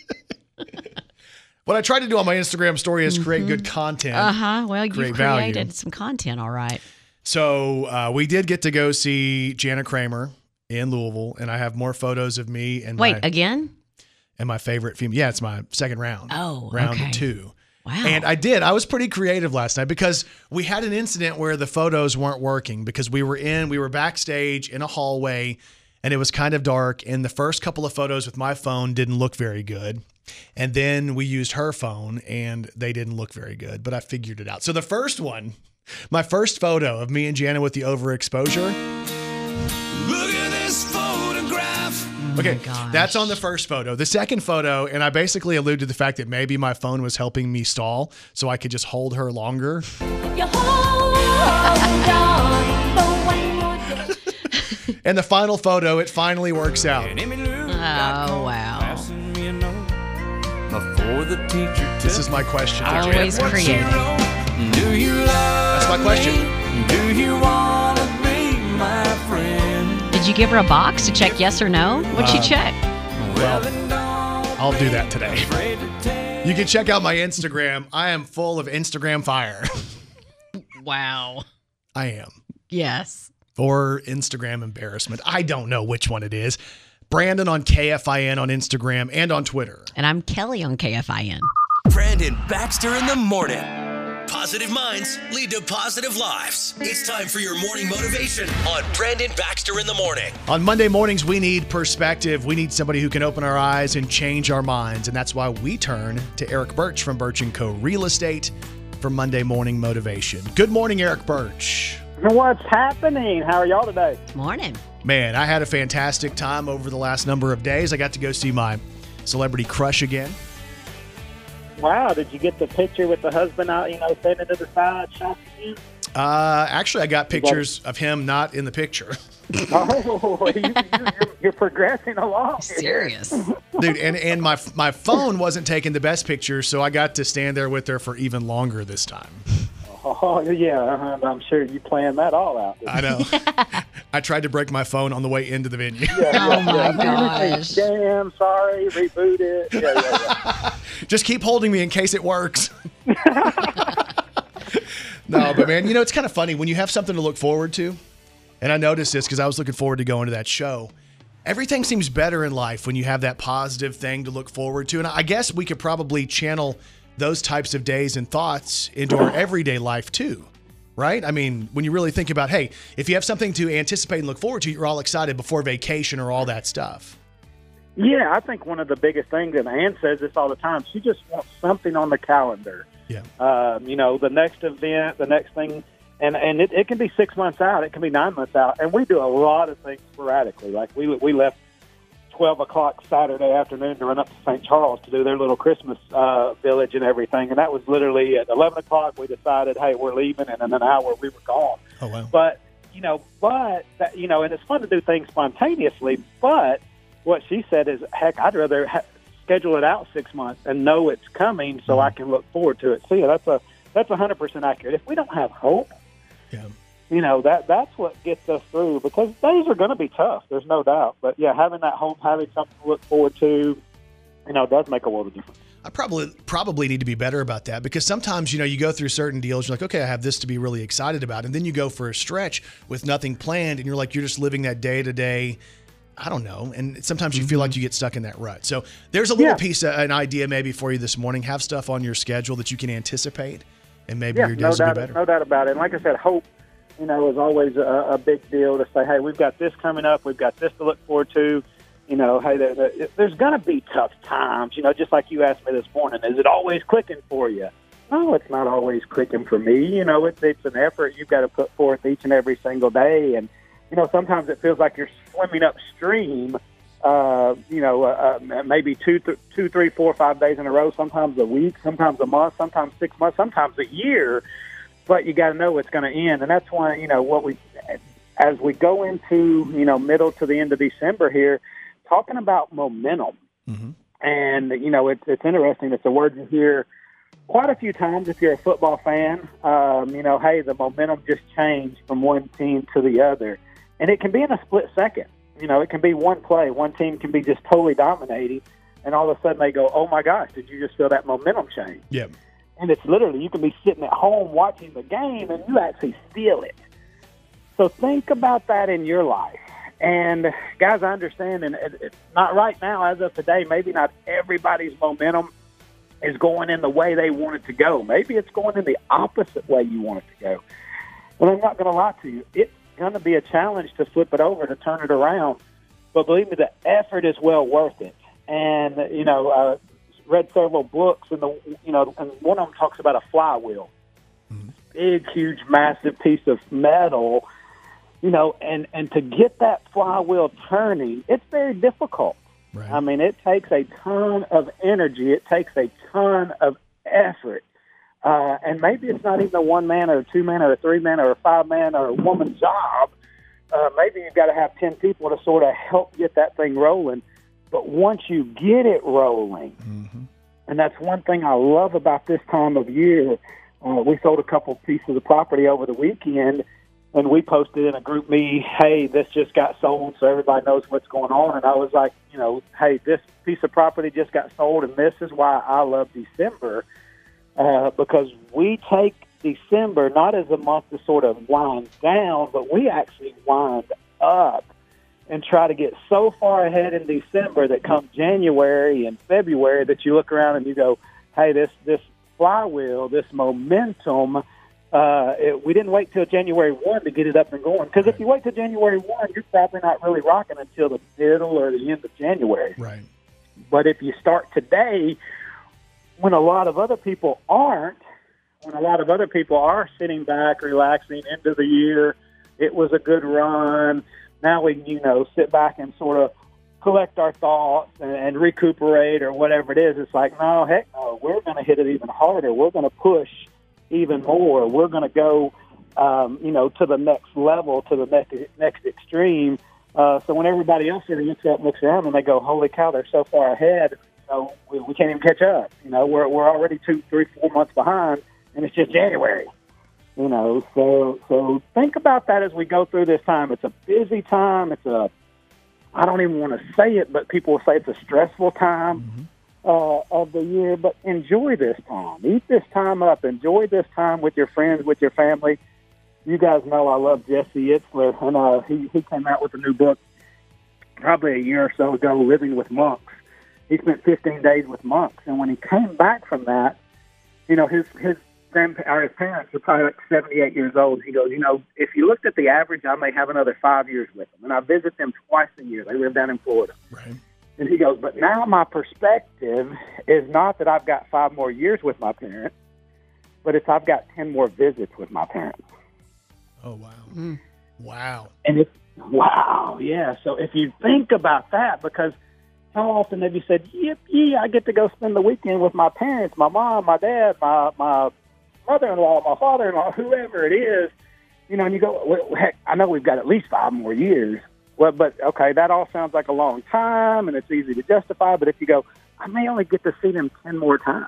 What I try to do on my Instagram story is create good content.
Well, you
Great
created
value.
some content, all right.
So we did get to go see Jana Kramer in Louisville, and I have more photos of me and
Wait, again?
my favorite female. Yeah, it's my second round.
Oh,
round
okay.
2.
Wow.
And I was pretty creative last night because we had an incident where the photos weren't working because we were backstage in a hallway and it was kind of dark. And the first couple of photos with my phone didn't look very good. And then we used her phone and they didn't look very good, but I figured it out. So the first one, my first photo of me and Jana with the overexposure.
Look at this photograph.
Okay,
gosh.
that's on the first photo. The second photo, and I basically alluded to the fact that maybe my phone was helping me stall so I could just hold her longer.
You hold on for one more day.
And the final photo, it finally works out.
Oh, wow.
Before the teacher
This is my question.
Always creative.
Do you love
That's my question.
me? Do you want to be my friend?
Did you give her a box to check yes or no? What'd she check?
Well, then don't
I'll do that today.
be afraid to tell.
You can check out my Instagram. I am full of Instagram fire.
Wow.
I am.
Yes.
Or Instagram embarrassment. I don't know which one it is. Brandon on KFIN on Instagram and on Twitter.
And I'm Kelly on KFIN.
Brandon Baxter in the morning. Positive minds lead to positive lives. It's time for your morning motivation on Brandon Baxter in the morning.
On Monday mornings, we need perspective. We need somebody who can open our eyes and change our minds. And that's why we turn to Eric Birch from Birch & Co. Real Estate for Monday morning motivation. Good morning, Eric Birch.
What's happening? How are y'all today?
Morning.
Man, I had a fantastic time over the last number of days. I got to go see my celebrity crush again.
Wow, did you get the picture with the husband out, standing to the side, shopping you?
Actually, I got pictures of him not in the picture.
Oh, you're progressing along.
Serious.
Dude, and my phone wasn't taking the best picture, so I got to stand there with her for even longer this time.
Oh, yeah, I'm sure you planned that all out.
I know. I tried to break my phone on the way into the venue.
Oh, my gosh.
Damn, sorry, reboot it. Yeah.
Just keep holding me in case it works. No, but man, it's kind of funny when you have something to look forward to. And I noticed this because I was looking forward to going to that show. Everything seems better in life when you have that positive thing to look forward to. And I guess we could probably channel those types of days and thoughts into our everyday life too. Right? I mean, when you really think about, hey, if you have something to anticipate and look forward to, you're all excited before vacation or all that stuff.
Yeah, I think one of the biggest things, and Ann says this all the time, she just wants something on the calendar.
Yeah.
The next event, the next thing, and it can be 6 months out, it can be 9 months out, and we do a lot of things sporadically. Like we left 12 o'clock Saturday afternoon to run up to St. Charles to do their little Christmas village and everything. And that was literally at 11 o'clock we decided, hey, we're leaving, and in an hour we were gone.
Oh, wow.
But, and it's fun to do things spontaneously, but what she said is, heck, I'd rather schedule it out 6 months and know it's coming so I can look forward to it. So, yeah, that's 100% accurate. If we don't have hope, that's what gets us through, because days are going to be tough. There's no doubt. But, yeah, having that hope, having something to look forward to, does make a world of difference.
I probably need to be better about that, because sometimes, you go through certain deals. You're like, okay, I have this to be really excited about. And then you go for a stretch with nothing planned, and you're just living that day to day. I don't know. And sometimes you feel like you get stuck in that rut. So there's a little piece, an idea maybe for you this morning. Have stuff on your schedule that you can anticipate, and maybe your days will be better.
No doubt about it. And like I said, hope, is always a big deal to say, hey, we've got this coming up. We've got this to look forward to. Hey, there's going to be tough times, just like you asked me this morning. Is it always clicking for you? No, it's not always clicking for me. It's an effort you've got to put forth each and every single day. And, sometimes it feels like you're swimming upstream, maybe 2, 3, 4, 5 days in a row, sometimes a week, sometimes a month, sometimes 6 months, sometimes a year. But you got to know it's going to end. And that's why, as we go into, middle to the end of December here, talking about momentum. Mm-hmm. And, it's interesting. It's a word you hear quite a few times if you're a football fan. Hey, the momentum just changed from one team to the other. And it can be in a split second. It can be one play. One team can be just totally dominating, and all of a sudden they go, oh, my gosh, did you just feel that momentum change?
Yeah.
And it's literally, you can be sitting at home watching the game, and you actually feel it. So think about that in your life. And, guys, I understand, and it's not right now, as of today, maybe not everybody's momentum is going in the way they want it to go. Maybe it's going in the opposite way you want it to go. But I'm not going to lie to you. It's going to be a challenge to flip it over, to turn it around. But believe me, the effort is well worth it. And, read several books, and and one of them talks about a flywheel. Mm-hmm. Big, huge, massive piece of metal, and to get that flywheel turning, it's very difficult. Right. I mean, it takes a ton of energy. It takes a ton of effort. And maybe it's not even a one-man or a two-man or a three-man or a five-man or a woman's job. Maybe you've got to have 10 people to sort of help get that thing rolling. But once you get it rolling, mm-hmm. and that's one thing I love about this time of year, we sold a couple pieces of property over the weekend, and we posted in a group me, hey, this just got sold, so everybody knows what's going on. And I was like, hey, this piece of property just got sold, and this is why I love December, because we take December not as a month to sort of wind down, but we actually wind up and try to get so far ahead in December that come January and February that you look around and you go, hey, this flywheel, this momentum, we didn't wait till January 1 to get it up and going. Because if you wait till January 1, you're probably not really rocking until the middle or the end of January.
Right.
But if you start today, when a lot of other people aren't, when a lot of other people are sitting back, relaxing into the year, it was a good run. Now we, sit back and sort of collect our thoughts and recuperate or whatever it is. It's like, no, heck no, we're going to hit it even harder. We're going to push even more. We're going to go, to the next level, to the next extreme. So when everybody else sort of looks up and looks around and they go, holy cow, they're so far ahead, we can't even catch up. We're already 2, 3, 4 months behind, and it's just January. You know, so think about that as we go through this time. It's a busy time. I don't even want to say it, but people will say it's a stressful time of the year. But enjoy this time. Eat this time up. Enjoy this time with your friends, with your family. You guys know I love Jesse Itzler, and he came out with a new book probably a year or so ago, Living with Monks. He spent 15 days with monks, and when he came back from that, you know, his parents are probably like 78 years old. He goes, you know, if you looked at the average, I may have another 5 years with them. And I visit them twice a year. They live down in Florida.
Right.
And he goes, but now my perspective is not that I've got 5 more years with my parents, but it's I've got 10 more visits with my parents.
Oh, wow. Wow.
And wow, yeah. So if you think about that, because how often have you said, yep, I get to go spend the weekend with my parents, my mom, my dad, my mother-in-law, my father-in-law, whoever it is, you know, and you go, well, heck, I know we've got at least 5 more years. Well, but, okay, that all sounds like a long time, and it's easy to justify, but if you go, I may only get to see them 10 more times.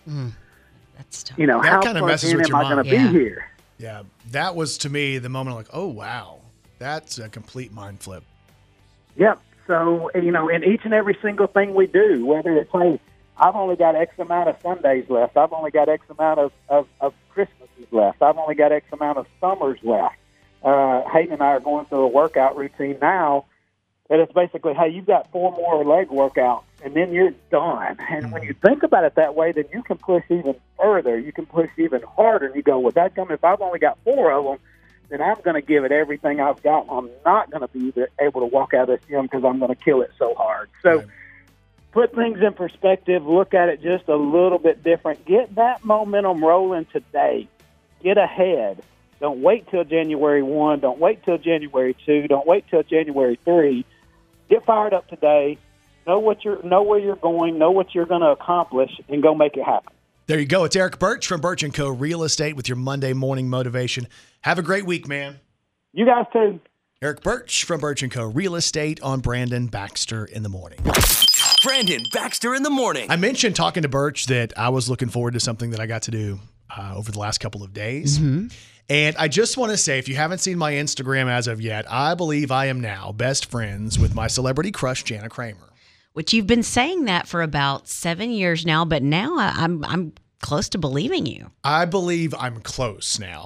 That's tough.
You know,
That
how
kind of
close
messes
in
with
am
your
I going to
mind.
be here?
Yeah, that was to me the moment like, oh, wow, that's a complete mind flip.
Yep. So, you know, in each and every single thing we do, whether it's, hey, I've only got X amount of Sundays left, I've only got X amount of Christmases left, I've only got X amount of summers left. Hayden and I are going through a workout routine now that it's basically, hey, you've got 4 more leg workouts, and then you're done. And when you think about it that way, then you can push even further. You can push even harder. And you go, well, if I've only got 4 of them, then I'm going to give it everything I've got. I'm not going to be able to walk out of this gym because I'm going to kill it so hard. So put things in perspective. Look at it just a little bit different. Get that momentum rolling today. Get ahead. Don't wait till January 1. Don't wait till January 2. Don't wait till January 3. Get fired up today. Know where you're going. Know what you're going to accomplish, and go make it happen.
There you go. It's Eric Birch from Birch & Co. Real Estate with your Monday morning motivation. Have a great week, man.
You guys too.
Eric Birch from Birch & Co. Real Estate on Brandon Baxter in the morning.
Brandon Baxter in the morning.
I mentioned talking to Birch that I was looking forward to something that I got to do over the last couple of days. And I just want to say, if you haven't seen my Instagram as of yet, I believe I am now best friends with my celebrity crush, Jana Kramer.
Which you've been saying that for about 7 years now, but now I'm close to believing you.
I believe I'm close now.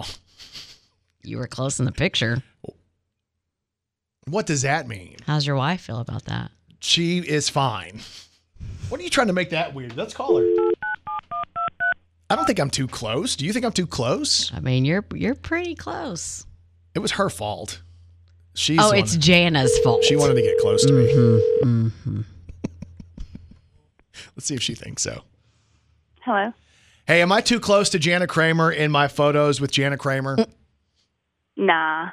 You were close in the picture.
What does that mean?
How's your wife feel about that?
She is fine. What are you trying to make that weird? Let's call her. I don't think I'm too close. Do you think I'm too close?
I mean, you're pretty close.
It was her fault.
It's Jana's fault.
She wanted to get close to me. Let's see if she thinks so.
Hello.
Hey, am I too close to Jana Kramer in my photos with Jana Kramer?
Nah.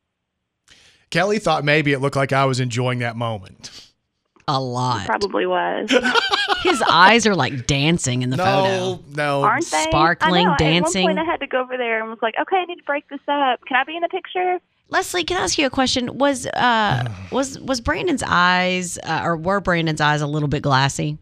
Kelly thought maybe it looked like I was enjoying that moment.
A lot.
Probably was.
His eyes are like dancing in the photo.
No.
Aren't they?
Sparkling,
I know.
dancing.
At one point I had to go over there and was like, okay, I need to break this up. Can I be in the picture?
Leslie, can I ask you a question? Was Brandon's eyes or were Brandon's eyes a little bit glassy?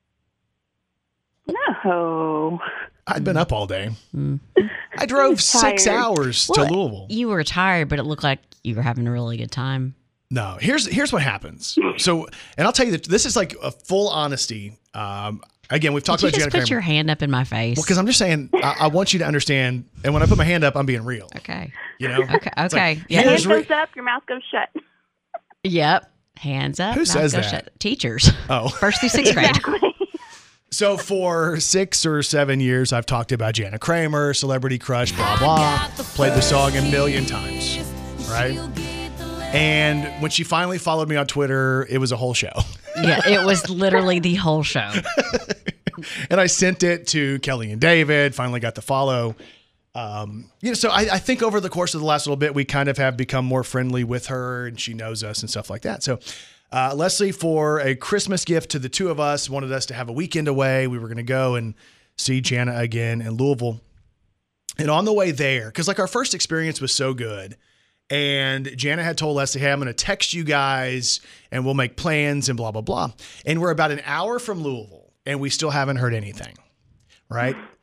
No.
I'd been up all day. I drove 6 hours to Louisville.
You were tired, but it looked like you were having a really good time.
No, here's what happens. So, and I'll tell you that this is like a full honesty. Again, we've talked about Jana Kramer.
Put your hand up in my face.
Well, because I'm just saying, I want you to understand. And when I put my hand up, I'm being real.
Okay.
You know.
Okay.
Like,
Yeah.
Hand goes up, your mouth goes shut.
Yep. Hands up.
Who says
goes
that?
Shut. Teachers.
Oh.
1st through 6th grade.
Exactly.
So for 6 or 7 years, I've talked about Jana Kramer, celebrity crush, blah, blah. Played the song a million times, right? And when she finally followed me on Twitter, it was a whole show.
Yeah, it was literally the whole show.
And I sent it to Kelly and David, finally got the follow. So I think over the course of the last little bit, we kind of have become more friendly with her and she knows us and stuff like that. So Leslie, for a Christmas gift to the two of us, wanted us to have a weekend away. We were going to go and see Jana again in Louisville. And on the way there, because like our first experience was so good, and Jana had told Leslie, hey, I'm going to text you guys and we'll make plans and blah, blah, blah. And we're about an hour from Louisville and we still haven't heard anything, right?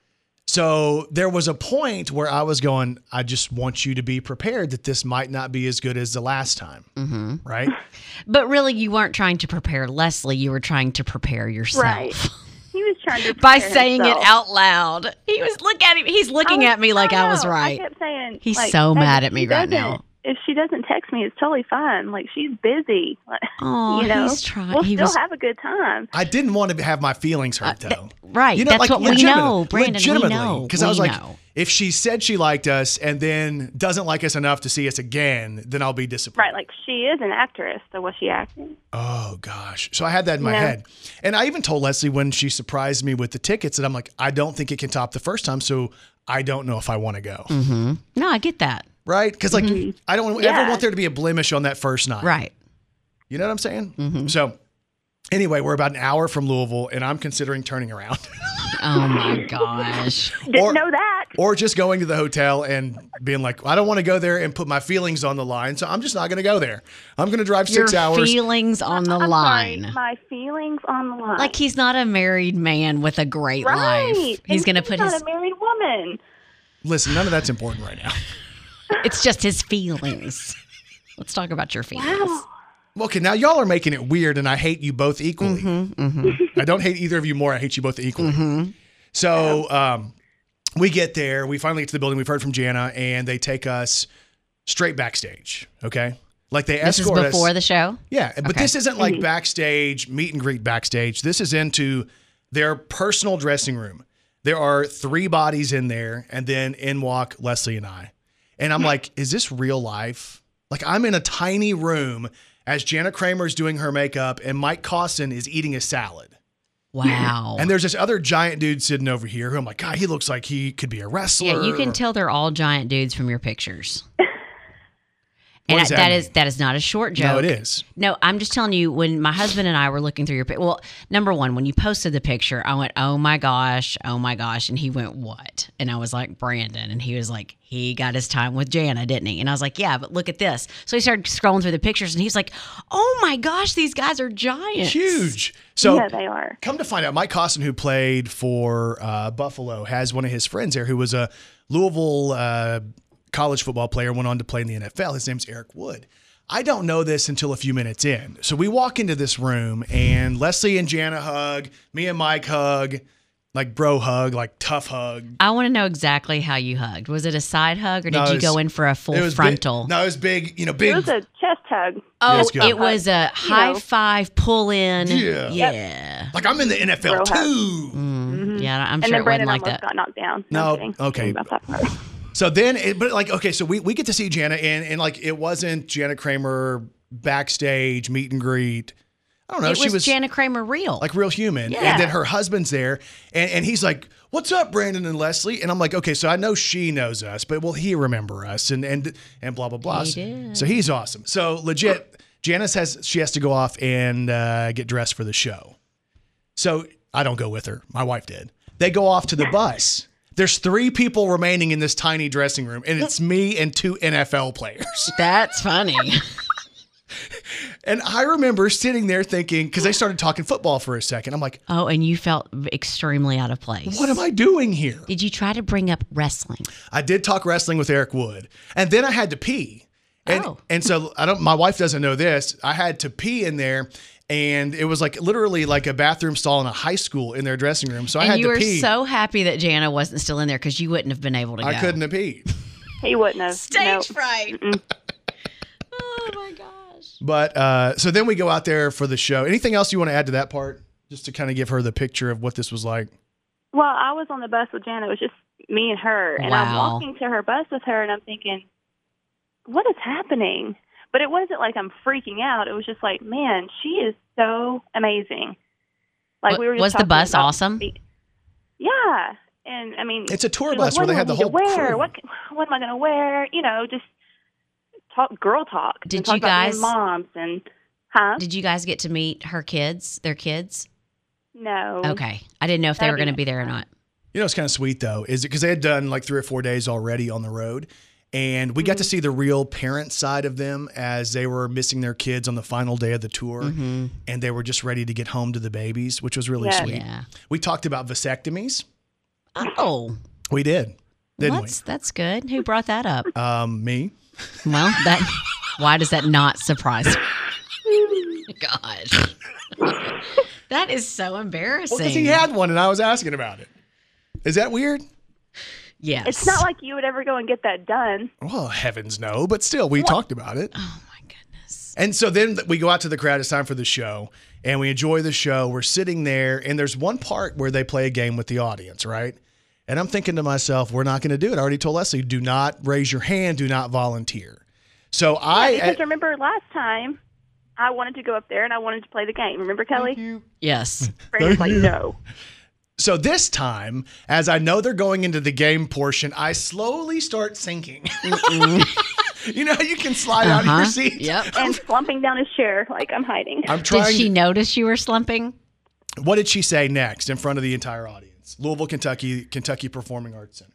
So there was a point where I was going, I just want you to be prepared that this might not be as good as the last time.
Mm-hmm.
Right?
But really, you weren't trying to prepare Leslie. You were trying to prepare yourself.
Right. He was trying to
By
prepare
saying
himself.
it out loud. He was He's looking at me like I was right.
I kept saying,
He's
like,
so
hey,
mad
if
at me
she
right
doesn't-
now.
If she doesn't text me, it's totally fine. Like, she's busy.
Oh,
you know,
he's trying.
We'll
He
still
was
have a good time.
I didn't want to have my feelings hurt, though.
Right.
You know,
That's
like,
what we
legitimately-
know, Brandon. We
legitimately.
know.
Because I was
We
like,
know.
if she said she liked us and then doesn't like us enough to see us again, then I'll be disappointed.
Right, like, she is an actress, so was she acting?
Oh, gosh. So I had that in my
Yeah.
head. And I even told Leslie when she surprised me with the tickets that I'm like, I don't think it can top the first time, so I don't know if I want to go.
Mm-hmm. No, I get that.
Right? Because, like, I don't ever
Yeah.
want there to be a blemish on that first night.
Right.
You know what I'm saying? So, anyway, we're about an hour from Louisville, and I'm considering turning around.
Oh, my gosh.
Didn't know that.
Or just going to the hotel and being like, I don't want to go there and put my feelings on the line, so I'm just not going to go there. I'm going to drive 6
Your
hours.
feelings on the
I'm
line.
sorry, my feelings on the line.
Like he's not a married man with a great
right.
life. He's going to put
not
his.
a married woman.
Listen, none of that's important right now.
It's just his feelings. Let's talk about your feelings.
Wow.
Okay, now y'all are making it weird, and I hate you both equally. I don't hate either of you more. I hate you both equally. So we get there. We finally get to the building. We've heard from Jana, and they take us straight backstage. Okay, like they
This is
escort us
before the show?
Yeah, but
Okay.
this isn't like backstage meet and greet backstage. This is into their personal dressing room. There are 3 bodies in there, and then in walk Leslie and I. And I'm like, is this real life? Like, I'm in a tiny room as Jana Kramer is doing her makeup, and Mike Costin is eating a salad.
Wow.
And there's this other giant dude sitting over here who I'm like, God, he looks like he could be a wrestler.
Yeah, you can
or-
tell they're all giant dudes from your pictures.
What
And
does that
that
mean?
is not a short joke.
No, it is.
No, I'm just telling you, when my husband and I were looking through your well, number one, when you posted the picture, I went, oh my gosh. And he went, what? And I was like, Brandon. And he was like, he got his time with Jana, didn't he? And I was like, yeah, but look at this. So he started scrolling through the pictures and he's like, oh my gosh, these guys are giants.
Huge. So
Yeah, they are.
Come to find out, Mike Costin, who played for Buffalo, has one of his friends there who was a Louisville college football player, went on to play in the NFL. His name's Eric Wood. I don't know this until a few minutes in. So we walk into this room and Leslie and Jana hug, me and Mike hug, like bro hug, like tough hug.
I want to know exactly how you hugged. Was it a side hug or
No,
did
it
you
was-
go in for a full
it was
frontal?
Big, no, it was big, big.
It was a chest hug.
Oh,
it's good.
it was a high
know.
five pull in.
Yeah.
Yeah.
Like I'm in the NFL
Bro hug.
too.
Yeah, I'm
And
sure
then
it wasn't
Brandon
like
almost
that.
got knocked down.
No,
I'm kidding.
okay.
Kidding about that part.
So then, so we get to see Jana, and like it wasn't Jana Kramer backstage meet and greet. I don't know.
It
she
was Jana Kramer real.
like real human.
Yeah.
And then her husband's there, and he's like, "What's up, Brandon and Leslie?" And I'm like, "Okay, so I know she knows us, but will he remember us?" And blah blah blah.
He did.
So he's awesome. So legit, Janice has to go off and get dressed for the show. So I don't go with her. My wife did. They go off to the bus. There's 3 people remaining in this tiny dressing room, and it's me and 2 NFL players.
That's funny.
And I remember sitting there thinking, because they started talking football for a second. I'm like,
Oh, and you felt extremely out of place.
what am I doing here?
Did you try to bring up wrestling?
I did talk wrestling with Eric Wood, and then I had to pee. And,
Oh.
and so my wife doesn't know this. I had to pee in there, and it was like literally like a bathroom stall in a high school in their dressing room. So I
And
had
you
to
were
pee.
so happy that Jana wasn't still in there because you wouldn't have been able to go.
I couldn't have peed.
He wouldn't have.
Stage fright. Oh my gosh.
But so then we go out there for the show. Anything else you want to add to that part? Just to kind of give her the picture of what this was like.
Well, I was on the bus with Jana. It was just me and her. And I'm
Wow.
walking to her bus with her, and I'm thinking, what is happening? But it wasn't like I'm freaking out. It was just like, man, she is so amazing. Like we were just
Was the
talking
bus
about
awesome?
Yeah. And I mean,
It's a tour
she's
bus
like,
where they
what
had
do
the
I need to
whole
wear?
crew.
What am I going to wear? You know, just girl talk.
Did
and talk
you
about being
guys-
moms and huh?
Did you guys get to meet her kids, their kids?
No.
Okay. I didn't know if they
That'll
were
be
going to be
next
there or
time.
not.
You know, it's kind of sweet though, is because they had done like 3 or 4 days already on the road. And we got to see the real parent side of them as they were missing their kids on the final day of the tour. And they were just ready to get home to the babies, which was really
Yes.
sweet.
Yeah.
We talked about vasectomies.
Oh.
We did, didn't
That's good. Who brought that up?
Me.
Well, why does that not surprise me? Gosh. That is so embarrassing.
Well, because he had one and I was asking about it. Is that weird?
Yes.
It's not like you would ever go and get that done.
Well, heavens no, but still, we talked about it.
Oh, my goodness.
And so then we go out to the crowd. It's time for the show, and we enjoy the show. We're sitting there, and there's one part where they play a game with the audience, right? And I'm thinking to myself, we're not going to do it. I already told Leslie, do not raise your hand, do not volunteer. So
Because remember last time, I wanted to go up there and I wanted to play the game. Remember, Kelly?
Yes.
Brandon's like, no.
So this time, as I know they're going into the game portion, I slowly start sinking. You know how you can slide out of your seat?
Yep.
And slumping down his chair like I'm hiding.
Did she notice you were slumping?
What did she say next in front of the entire audience? Louisville, Kentucky Performing Arts Center.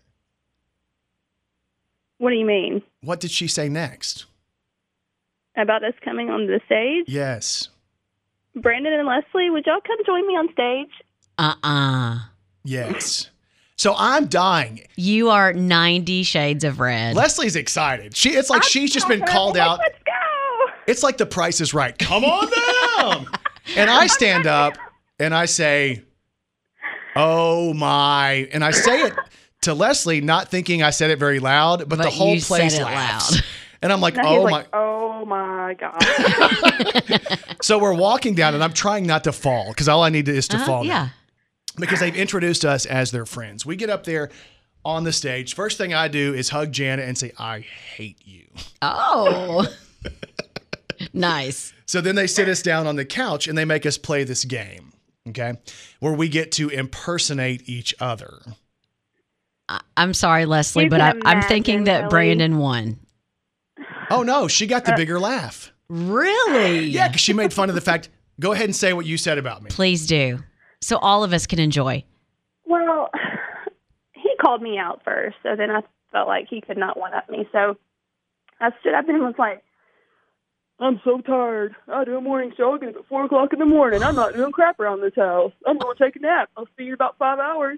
What do you mean?
What did she say next?
About us coming on the stage?
Yes.
Brandon and Leslie, would y'all come join me on stage?
Yes. So I'm dying.
You are 90 shades of red.
Leslie's excited. It's like she's just been called out.
Let's go.
It's like The Price is Right. Come on down. And I stand up and I say, oh my. And I say it to Leslie, not thinking I said it very loud, but the whole place laughs. Loud. And I'm like,
oh my God.
So we're walking down and I'm trying not to fall because all I need is to fall.
Yeah.
Because they've introduced us as their friends. We get up there on the stage. First thing I do is hug Janet and say, I hate you.
Oh. Nice.
So then they sit us down on the couch and they make us play this game, okay, where we get to impersonate each other.
I'm sorry, Leslie, but I'm thinking that Brandon won.
Oh, no, she got the bigger laugh.
Really?
Yeah, because she made fun of the fact. Go ahead and say what you said about me.
Please do. So all of us can enjoy.
Well, he called me out first, so then I felt like he could not one-up me. So I stood up and was like, I'm so tired. I do a morning show. I get up at 4 o'clock in the morning. I'm not doing crap around this house. I'm going to take a nap. I'll see you in about 5 hours.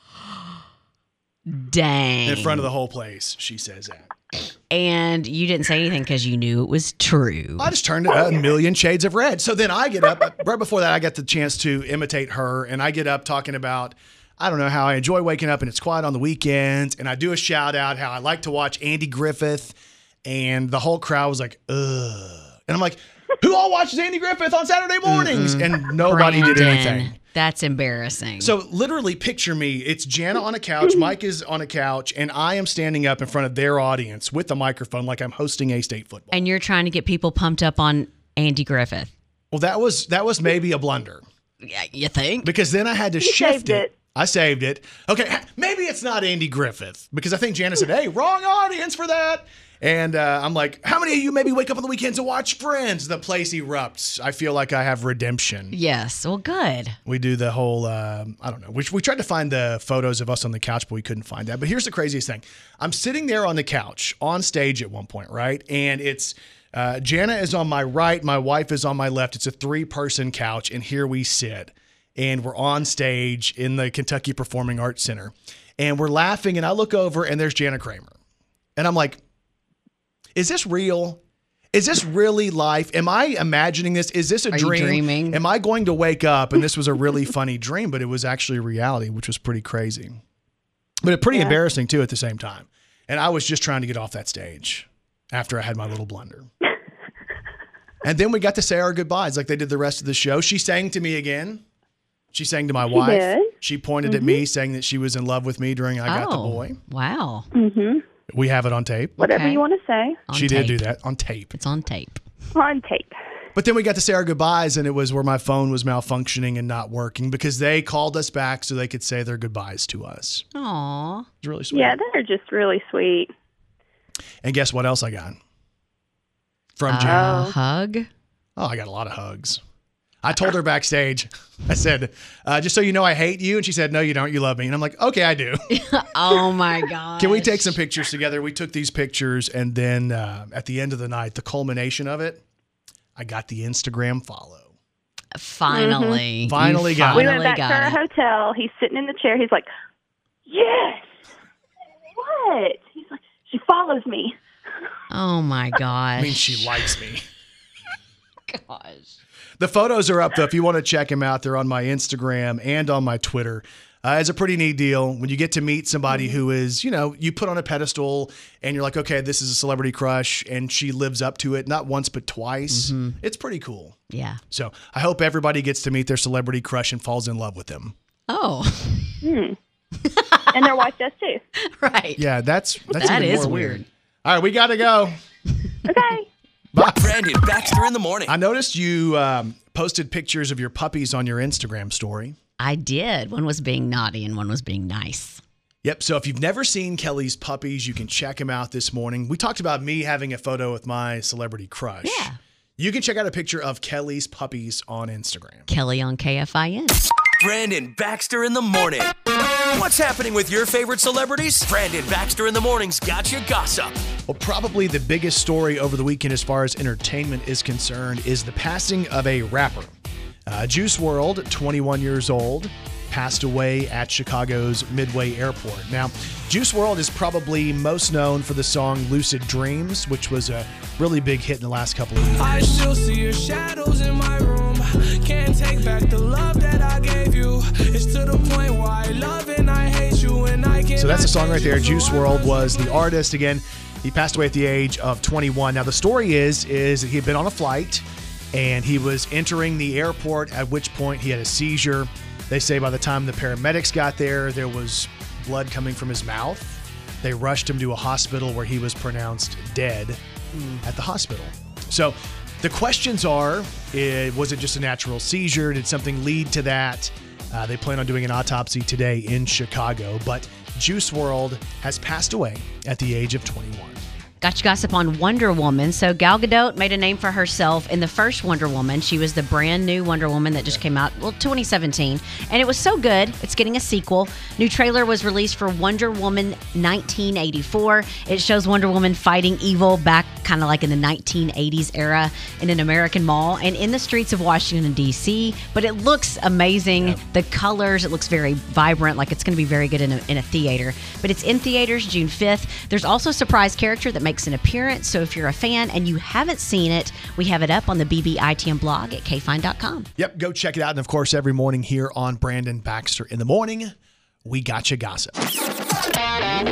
Dang.
In front of the whole place, she says that.
And you didn't say anything because you knew it was true.
I just turned it a million shades of red. So then I get up. Right before that, I got the chance to imitate her. And I get up talking about, I don't know, how I enjoy waking up and it's quiet on the weekends. And I do a shout out how I like to watch Andy Griffith. And the whole crowd was like, ugh. And I'm like, who all watches Andy Griffith on Saturday mornings? And nobody did anything.
That's embarrassing.
So literally picture me. It's Jana on a couch. Mike is on a couch. And I am standing up in front of their audience with a microphone like I'm hosting A-State football.
And you're trying to get people pumped up on Andy Griffith.
Well, that was maybe a blunder.
Yeah, you think?
Because then I had to shift it. I saved it. Okay, maybe it's not Andy Griffith. Because I think Jana said, hey, wrong audience for that. And I'm like, how many of you maybe wake up on the weekends to watch Friends? The place erupts. I feel like I have redemption.
Yes. Well, good.
We do the whole, I don't know. We tried to find the photos of us on the couch, but we couldn't find that. But here's the craziest thing. I'm sitting there on the couch on stage at one point, right? And it's Jana is on my right. My wife is on my left. It's a 3-person couch. And here we sit. And we're on stage in the Kentucky Performing Arts Center. And we're laughing. And I look over and there's Jana Kramer. And I'm like, is this real? Is this really life? Am I imagining this? Is this a dream?
You dreaming?
Am I going to wake up and this was a really funny dream, but it was actually reality, which was pretty crazy. But pretty embarrassing too at the same time. And I was just trying to get off that stage after I had my little blunder. And then we got to say our goodbyes like they did the rest of the show. She sang to me again. She sang to my wife.
Did.
She pointed at me saying that she was in love with me during I Got the Boy.
Wow.
Mm-hmm.
We have it on tape.
Whatever you want to say.
She did do that on tape.
It's on tape.
On tape.
But then we got to say our goodbyes, and it was where my phone was malfunctioning and not working because they called us back so they could say their goodbyes to us.
Aw.
It's really sweet.
Yeah, they're just really sweet.
And guess what else I got? From Jana.
A hug?
Oh, I got a lot of hugs. I told her backstage, I said, just so you know, I hate you. And she said, no, you don't. You love me. And I'm like, okay, I do.
Oh, my God.
Can we take some pictures together? We took these pictures. And then at the end of the night, the culmination of it, I got the Instagram follow.
Finally.
Finally got it.
We went back to our hotel. He's sitting in the chair. He's like, yes. what? He's like, she follows me.
Oh, my gosh.
I mean, she likes me.
Gosh.
The photos are up, though. If you want to check them out, they're on my Instagram and on my Twitter. It's a pretty neat deal when you get to meet somebody who is, you put on a pedestal and you're like, okay, this is a celebrity crush, and she lives up to it, not once, but twice.
Mm-hmm.
It's pretty cool.
Yeah.
So I hope everybody gets to meet their celebrity crush and falls in love with them.
Oh.
And their wife does too.
Right.
Yeah, that's
That
even
is
more
weird.
All right, we got to go.
Okay.
Bye.
Brandon Baxter in the morning.
I noticed you posted pictures of your puppies on your Instagram story.
I did. One was being naughty and one was being nice.
Yep. So if you've never seen Kelly's puppies, you can check them out this morning. We talked about me having a photo with my celebrity crush.
Yeah.
You can check out a picture of Kelly's puppies on Instagram.
Kelly on KFIN.
Brandon Baxter in the morning. What's happening with your favorite celebrities? Brandon Baxter in the morning's got you gossip.
Well, probably the biggest story over the weekend as far as entertainment is concerned is the passing of a rapper. Juice WRLD, 21 years old, passed away at Chicago's Midway Airport. Now, Juice WRLD is probably most known for the song Lucid Dreams, which was a really big hit in the last couple of years.
I still see your shadows in my room. Can't take back the love that I gave you. It's to the point where I love and I hate you, and I can't.
So that's the song right there. Juice WRLD was the artist. Again, he passed away at the age of 21. Now, the story is that he had been on a flight and he was entering the airport, at which point he had a seizure. They say by the time the paramedics got there was blood coming from his mouth. They rushed him to a hospital where he was pronounced dead at the hospital. So the questions are, was it just a natural seizure? Did something lead to that? They plan on doing an autopsy today in Chicago, but Juice WRLD has passed away at the age of 21.
Got you gossip on Wonder Woman. So Gal Gadot made a name for herself in the first Wonder Woman. She was the brand new Wonder Woman that just came out, 2017. And it was so good, it's getting a sequel. New trailer was released for Wonder Woman 1984. It shows Wonder Woman fighting evil back kind of like in the 1980s era in an American mall and in the streets of Washington, D.C. But it looks amazing. Yeah. The colors, it looks very vibrant, like it's going to be very good in a theater. But it's in theaters June 5th. There's also a surprise character that makes an appearance. So if you're a fan and you haven't seen it, we have it up on the BBITM blog at kfine.com.
Yep, go check it out. And of course, every morning here on Brandon Baxter in the Morning, we got you gossip.
Brandon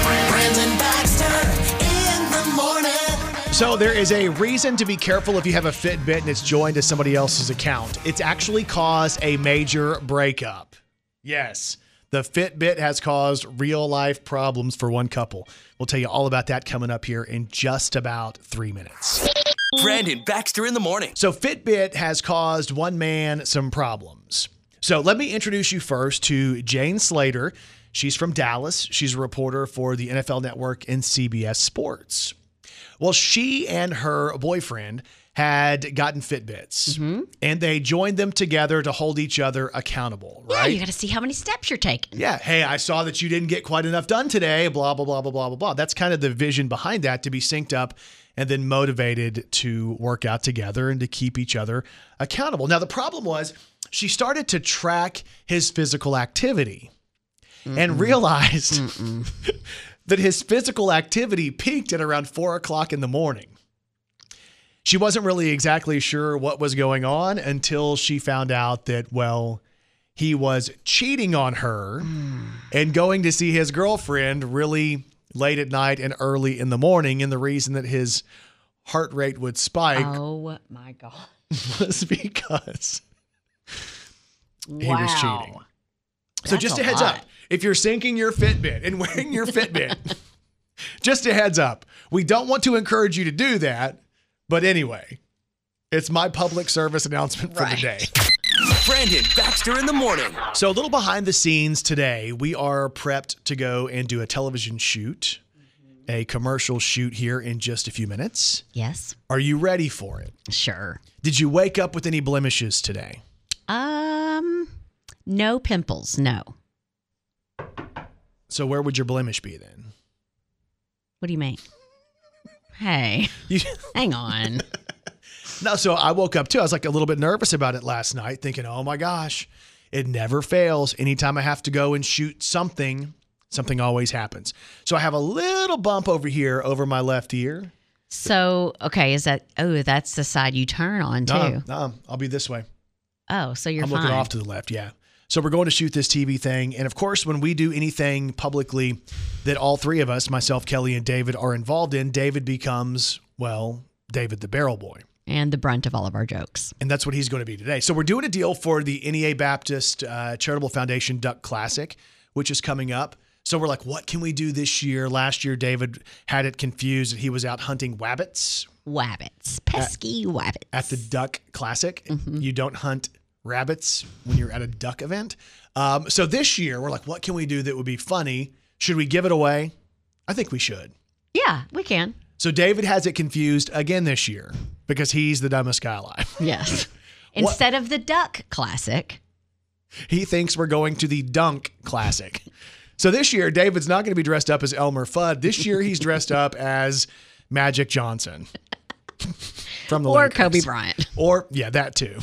Baxter in the morning.
So there is a reason to be careful if you have a Fitbit and it's joined to somebody else's account. It's actually caused a major breakup. Yes. The Fitbit has caused real-life problems for one couple. We'll tell you all about that coming up here in just about 3 minutes.
Brandon Baxter in the morning.
So Fitbit has caused one man some problems. So let me introduce you first to Jane Slater. She's from Dallas. She's a reporter for the NFL Network and CBS Sports. Well, she and her boyfriend had gotten Fitbits, and they joined them together to hold each other accountable, right?
Yeah, you got to see how many steps you're taking.
Yeah. Hey, I saw that you didn't get quite enough done today, blah, blah, blah, blah, blah, blah, blah. That's kind of the vision behind that, to be synced up and then motivated to work out together and to keep each other accountable. Now, the problem was she started to track his physical activity and realized that his physical activity peaked at around 4 o'clock in the morning. She wasn't really exactly sure what was going on until she found out that, well, he was cheating on her and going to see his girlfriend really late at night and early in the morning. And the reason that his heart rate would spike
Oh, my God.
was because he was cheating. So
That's
just
a
a heads
lot.
up, if you're syncing your Fitbit and wearing your Fitbit, just a heads up, we don't want to encourage you to do that. But anyway, it's my public service announcement for the day.
Brandon Baxter in the morning.
So a little behind the scenes today, we are prepped to go and do a television shoot, a commercial shoot here in just a few minutes.
Yes.
Are you ready for it?
Sure.
Did you wake up with any blemishes today?
No pimples, no.
So where would your blemish be then?
What do you mean? Hey, hang on.
No, so I woke up too. I was like a little bit nervous about it last night, thinking, oh my gosh, it never fails. Anytime I have to go and shoot something Something always happens. So I have a little bump over here over my left ear.
So, okay, that's the side you turn on too.
No, I'll be this way.
Oh, so you're
I'm
fine.
looking off to the left, yeah. So we're going to shoot this TV thing. And of course, when we do anything publicly that all three of us, myself, Kelly, and David, are involved in, David becomes, well, David the Barrel Boy.
And the brunt of all of our jokes.
And that's what he's going to be today. So we're doing a deal for the NEA Baptist Charitable Foundation Duck Classic, which is coming up. So we're like, what can we do this year? Last year, David had it confused that he was out hunting wabbits.
Pesky wabbits.
At the Duck Classic.
Mm-hmm.
You don't hunt rabbits when you're at a duck event. So this year, we're like, what can we do that would be funny? Should we give it away? I think we should.
Yeah, we can.
So David has it confused again this year because he's the dumbest guy alive.
Yes. Instead of the Duck Classic.
He thinks we're going to the Dunk Classic. So this year, David's not going to be dressed up as Elmer Fudd. This year, he's dressed up as Magic Johnson. From the
Or
Lakers.
Kobe Bryant.
Or, yeah, that too.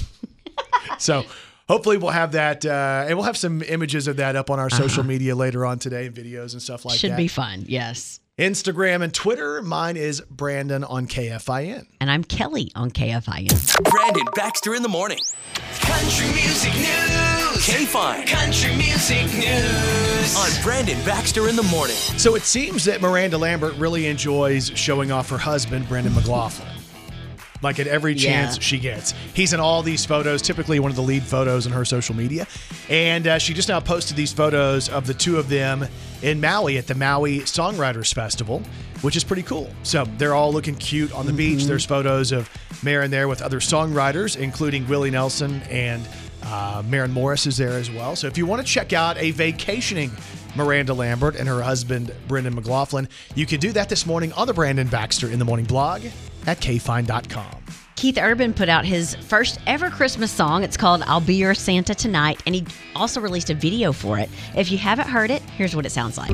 So hopefully we'll have that, and we'll have some images of that up on our social media later on today, videos and stuff like that.
Should be fun, yes.
Instagram and Twitter. Mine is Brandon on KFIN.
And I'm Kelly on KFIN.
Brandon Baxter in the morning.
Country music news.
K-Fine.
Country music news.
On Brandon Baxter in the morning.
So it seems that Miranda Lambert really enjoys showing off her husband, Brendan McLaughlin. Like at every chance she gets. He's in all these photos, typically one of the lead photos on her social media. And she just now posted these photos of the two of them in Maui at the Maui Songwriters Festival, which is pretty cool. So they're all looking cute on the beach. There's photos of Maren there with other songwriters, including Willie Nelson, and Maren Morris is there as well. So if you want to check out a vacationing Miranda Lambert and her husband, Brendan McLaughlin, you can do that this morning on the Brandon Baxter in the Morning blog at kfine.com.
Keith Urban put out his first ever Christmas song. It's called I'll Be Your Santa Tonight, and he also released a video for it. If you haven't heard it, here's what it sounds like.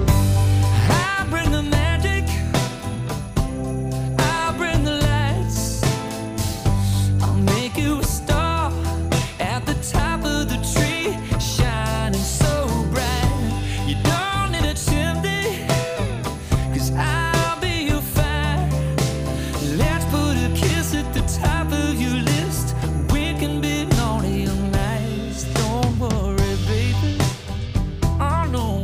I bring the magic, I bring the lights, I'll make you a star at the top of the tree, shining so bright. You don't need a chimney, 'cause I'll be your fire. Let's put a kiss at the top of your list. We can be naughty or nice. Don't worry, baby. Oh no,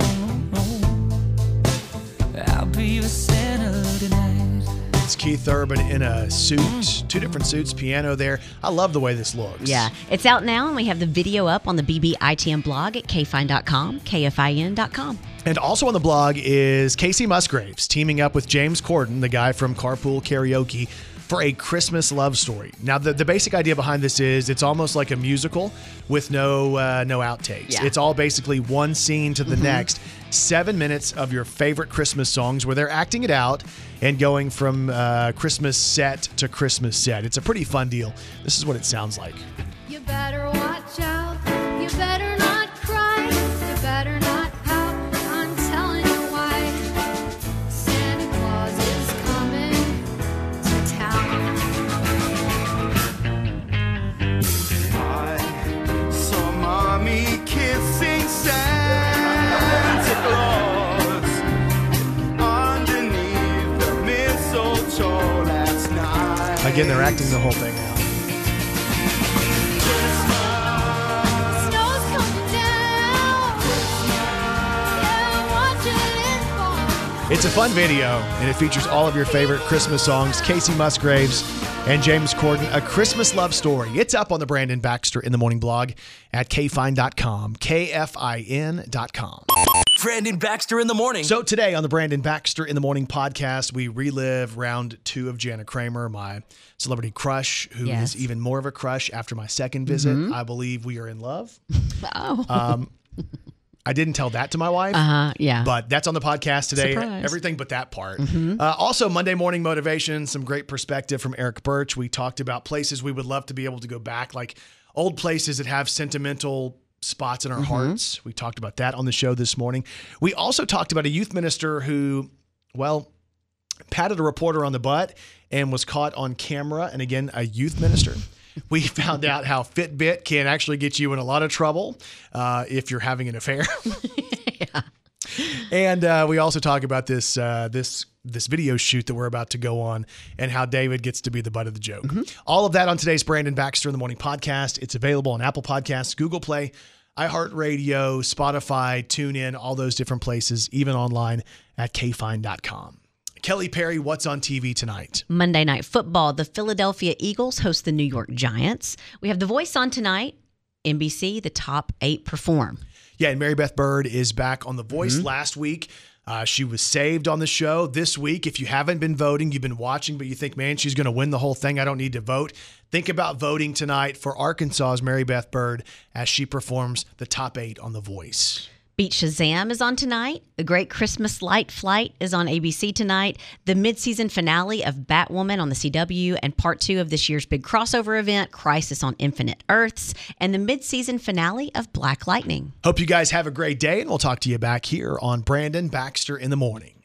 no. I'll be your Santa tonight.
It's Keith Urban in a suit, two different suits, piano there. I love the way this looks.
Yeah, it's out now, and we have the video up on the BBITM blog at kfine.com, kfin.com.
And also on the blog is Casey Musgraves teaming up with James Corden, the guy from Carpool Karaoke, for a Christmas love story. Now, the basic idea behind this is it's almost like a musical with no outtakes.
Yeah.
It's all basically one scene to the next. 7 minutes of your favorite Christmas songs where they're acting it out and going from Christmas set to Christmas set. It's a pretty fun deal. This is what it sounds like.
You better watch out. You better not cry. You better not pout. I'm telling you why. Santa Claus is coming to town.
I saw mommy kissing Santa Claus underneath the mistletoe last night.
Again, they're acting the whole thing out.
Snow's coming down. Yeah, watch it fall.
It's a fun video, and it features all of your favorite Christmas songs. Casey Musgraves and James Corden, A Christmas Love Story. It's up on the Brandon Baxter in the Morning blog at kfine.com, kfin.com.
Brandon Baxter in the morning.
So today on the Brandon Baxter in the Morning podcast, we relive round 2 of Jana Kramer, my celebrity crush, who
Yes.
is even more of a crush after my second visit. I believe we are in love.
Oh.
I didn't tell that to my wife.
Yeah.
But that's on the podcast today.
Surprise.
Everything but that part. Also, Monday Morning Motivation, some great perspective from Eric Birch. We talked about places we would love to be able to go back, like old places that have sentimental spots in our hearts. We talked about that on the show this morning. We also talked about a youth minister who, well, patted a reporter on the butt and was caught on camera. And again, a youth minister. We found out how Fitbit can actually get you in a lot of trouble if you're having an affair. And we also talk about this video shoot that we're about to go on and how David gets to be the butt of the joke. All of that on today's Brandon Baxter in the Morning podcast. It's available on Apple Podcasts, Google Play, iHeartRadio, Spotify, TuneIn, all those different places, even online at kfine.com. Kelly Perry, what's on TV tonight?
Monday Night Football. The Philadelphia Eagles host the New York Giants. We have The Voice on tonight. NBC, the top 8 perform.
Yeah, and Mary Beth Bird is back on The Voice. Last week, she was saved on the show. This week, if you haven't been voting, you've been watching, but you think, man, she's going to win the whole thing. I don't need to vote. Think about voting tonight for Arkansas's Mary Beth Bird as she performs the top 8 on The Voice.
Beat Shazam is on tonight. The Great Christmas Light Flight is on ABC tonight. The mid-season finale of Batwoman on the CW and part 2 of this year's big crossover event, Crisis on Infinite Earths, and the mid-season finale of Black Lightning.
Hope you guys have a great day, and we'll talk to you back here on Brandon Baxter in the Morning.